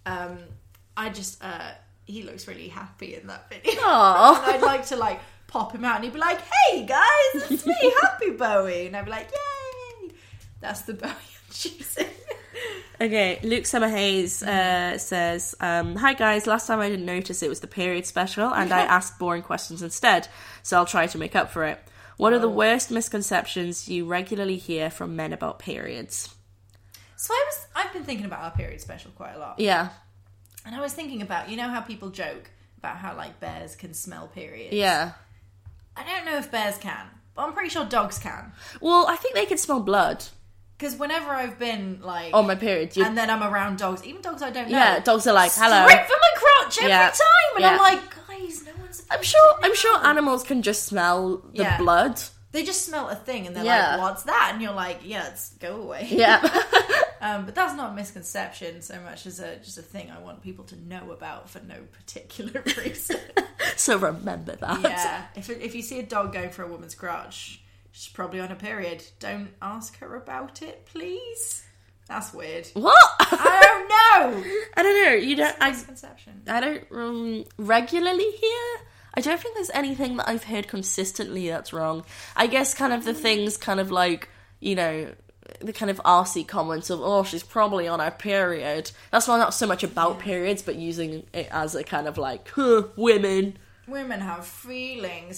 He looks really happy in that video. Aww. And I'd like to like pop him out and he'd be like, hey guys, it's me, Happy Bowie. And I'd be like, yay. That's the Bowie I'm choosing. Okay, Luke Summerhays says, hi guys, last time I didn't notice it was the period special and I asked boring questions instead, so I'll try to make up for it. What are the worst misconceptions you regularly hear from men about periods? So I've been thinking about our period special quite a lot. Yeah. And I was thinking about, you know how people joke about how like bears can smell periods? Yeah. I don't know if bears can, but I'm pretty sure dogs can. Well, I think they can smell blood. Because whenever I've been like on my period, and then I'm around dogs, even dogs I don't know. Yeah, dogs are like, hello. Straight for my crotch every time. And I'm like, guys, no one's I'm sure animals can just smell the blood. They just smell a thing and they're like, what's that? And you're like, yeah, it's go away. Yeah. But that's not a misconception so much as just a thing I want people to know about for no particular reason. So remember that. Yeah. If you see a dog going for a woman's crotch, she's probably on a period. Don't ask her about it, please. That's weird. What? I don't know. I don't know. You don't. Misconception. I don't regularly hear. I don't think there's anything that I've heard consistently that's wrong. I guess kind of the things kind of like, you know, the kind of arsey comments of, oh, she's probably on her period. That's not so much about periods, but using it as a kind of like, women. Women have feelings.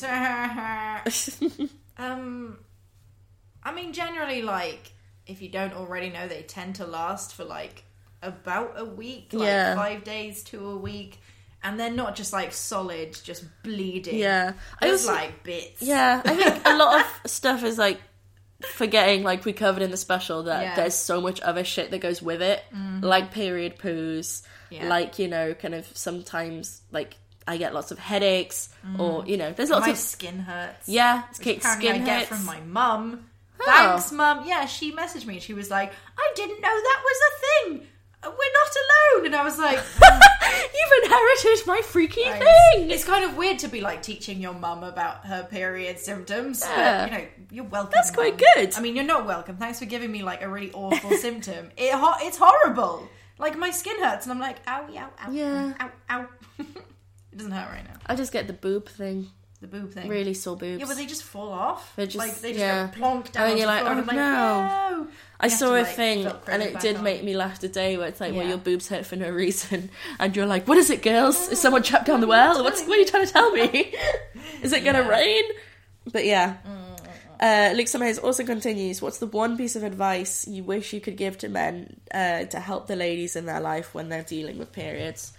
I mean, generally, like, if you don't already know, they tend to last for, like, about a week. Like, 5 days to a week. And they're not just, like, solid, just bleeding. Yeah. There's, like, bits. Yeah, I think a lot of stuff is, like, forgetting, like we covered in the special, that there's so much other shit that goes with it. Mm-hmm. Like period poos. Yeah. Like, you know, kind of sometimes, like, I get lots of headaches. Or, you know, there's lots my of... skin hurts. Yeah, skin hurts. I get from my mum. Oh. Thanks, Mum. Yeah, she messaged me. She was like, I didn't know that was a thing. We're not alone. And I was like... You've inherited my freaky thing. It's kind of weird to be, like, teaching your mum about her period symptoms. Yeah. But, you know, you're welcome, That's Mum. quite good. I mean, you're not welcome. Thanks for giving me, like, a really awful symptom. It's horrible. Like, my skin hurts. And I'm like, ow, ow, ow. Yeah. Ow, ow. It doesn't hurt right now. I just get the boob thing. The boob thing. Really sore boobs. Yeah, but they just fall off. They just, like, they just go plonk down. And you're like, oh, no. I saw a thing, and it did on. make me laugh today, where it's like, well, your boobs hurt for no reason. And you're like, what is it, girls? Is someone trapped down the well? What are you trying to tell me? Is it going to rain? But yeah. Luke Summerhays also continues, what's the one piece of advice you wish you could give to men to help the ladies in their life when they're dealing with periods?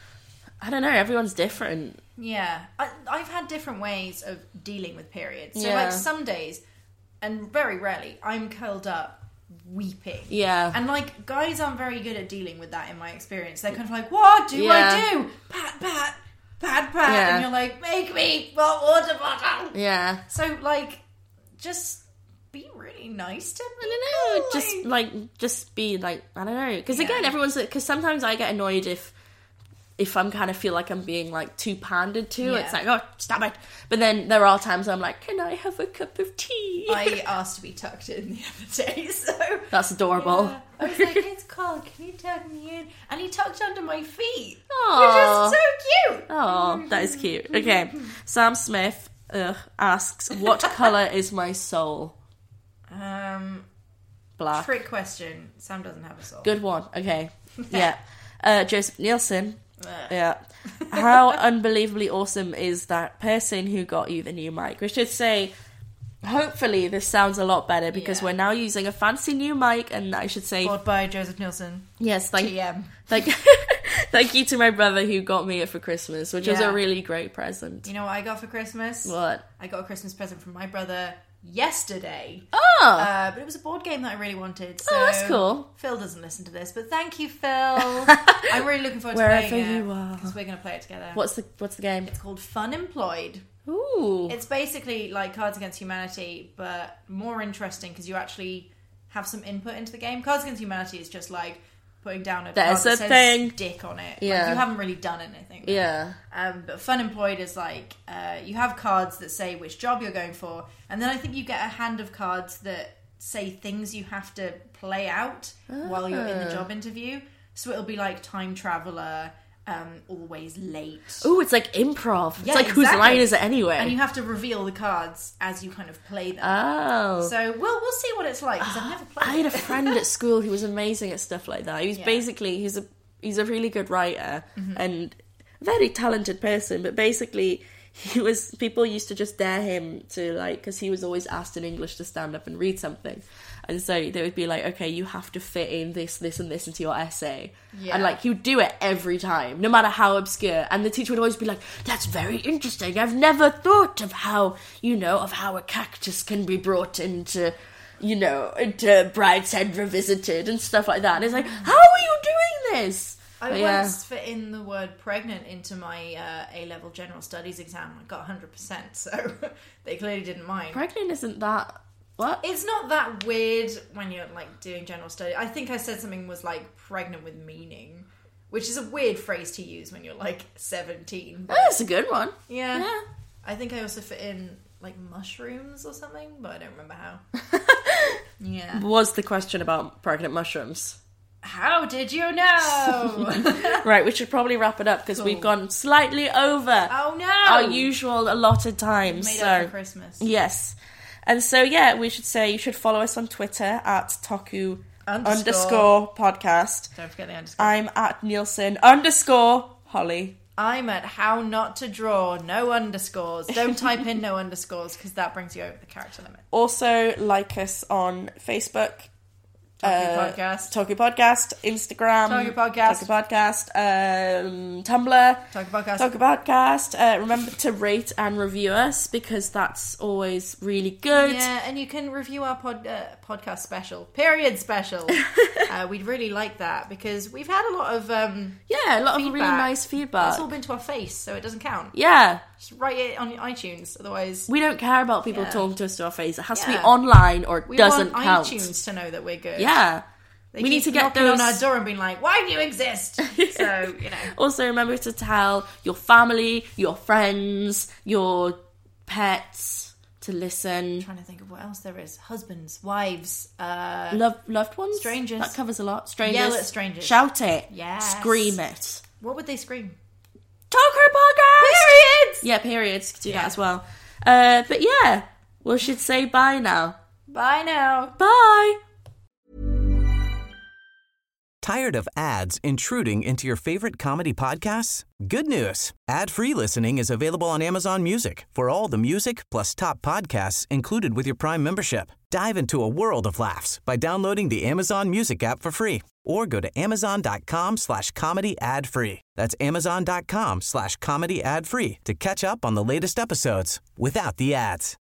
I don't know, everyone's different. Yeah. I've had different ways of dealing with periods. So, like, some days, and very rarely, I'm curled up weeping. Yeah. And, like, guys aren't very good at dealing with that in my experience. They're kind of like, what do I do? Pat, pat, pat, pat. Yeah. And you're like, make me a water bottle. Yeah. So, like, just be really nice to people. I don't know. Just be like, I don't know. Because again, because sometimes I get annoyed if I'm kind of feel like I'm being like too pandered to. It's like, oh, stop it. But then there are times I'm like, can I have a cup of tea? I asked to be tucked in the other day, so that's adorable. Yeah. I was like, it's cold, can you tuck me in? And he tucked under my feet. Aww. Which is so cute. Oh, that is cute. Okay, Sam Smith asks, what colour is my soul? Black. Trick question. Sam doesn't have a soul. Good one. Okay. Yeah. Joseph Nielsen. Yeah. How unbelievably awesome is that person who got you the new mic? We should say, hopefully this sounds a lot better because we're now using a fancy new mic, and I should say... Bought by Joseph Nielsen. Yes, thank you to my brother who got me it for Christmas, which was a really great present. You know what I got for Christmas? What? I got a Christmas present from my brother yesterday. Oh! But it was a board game that I really wanted. So that's cool. Phil doesn't listen to this, but thank you, Phil. I'm really looking forward to playing it. Wherever you are. Because we're going to play it together. What's the game? It's called Fun Employed. Ooh. It's basically like Cards Against Humanity, but more interesting because you actually have some input into the game. Cards Against Humanity is just like, putting down a There's card that a says thing. dick on it. Yeah. Like, you haven't really done anything. Yeah. But fun employed is like, you have cards that say which job you're going for, and then I think you get a hand of cards that say things you have to play out while you're in the job interview. So it'll be like time traveler, always late. Oh, it's like improv. Yeah, it's like, whose line is it anyway? And you have to reveal the cards as you kind of play them. Oh. So we'll see what it's like, because I've never played I had a friend at school who was amazing at stuff like that. He was basically, he's a really good writer and very talented person, but basically people used to just dare him to, like, because he was always asked in English to stand up and read something. And so they would be like, okay, you have to fit in this, and this into your essay. Yeah. And, like, he would do it every time, no matter how obscure. And the teacher would always be like, that's very interesting. I've never thought of how, how a cactus can be brought into, into Brideshead Revisited and stuff like that. And it's like, how are you doing this? I once fit in the word pregnant into my A-level general studies exam. I got 100%, so they clearly didn't mind. Pregnant isn't that... What? It's not that weird when you're, like, doing general study. I think I said something was, like, pregnant with meaning, which is a weird phrase to use when you're, like, 17. But, that's a good one. Yeah. I think I also fit in, like, mushrooms or something, but I don't remember how. Yeah. Was the question about pregnant mushrooms? How did you know? Right, we should probably wrap it up because we've gone slightly over our usual allotted time. Made up for Christmas. Yes. And so, we should say you should follow us on Twitter at Toku _ podcast. Don't forget the underscore. I'm at Nielsen _ Holly. I'm at How Not to Draw, no underscores. Don't type in no underscores because that brings you over the character limit. Also, like us on Facebook. Toku Podcast, Instagram, Toku Podcast, Tumblr, Toku Podcast. Remember to rate and review us because that's always really good. Yeah, and you can review our podcast period special. We'd really like that because we've had a lot of of really nice feedback. It's all been to our face, so it doesn't count. Yeah. Just write it on iTunes, otherwise... We don't care about people talking to us to our face. It has to be online or it doesn't count. We want iTunes to know that we're good. Yeah. We need to get those... on our door and being like, why do you exist? So, Also, remember to tell your family, your friends, your pets to listen. I'm trying to think of what else there is. Husbands, wives, loved ones? Strangers. That covers a lot. Strangers. Yell at strangers. Shout it. Yes. Scream it. What would they scream? Toku Podcast! Periods! Yeah, periods. Do that as well. But yeah, we should say bye now. Bye now. Bye! Tired of ads intruding into your favorite comedy podcasts? Good news. Ad-free listening is available on Amazon Music for all the music plus top podcasts included with your Prime membership. Dive into a world of laughs by downloading the Amazon Music app for free or go to amazon.com/comedy ad-free. That's amazon.com/comedy ad-free to catch up on the latest episodes without the ads.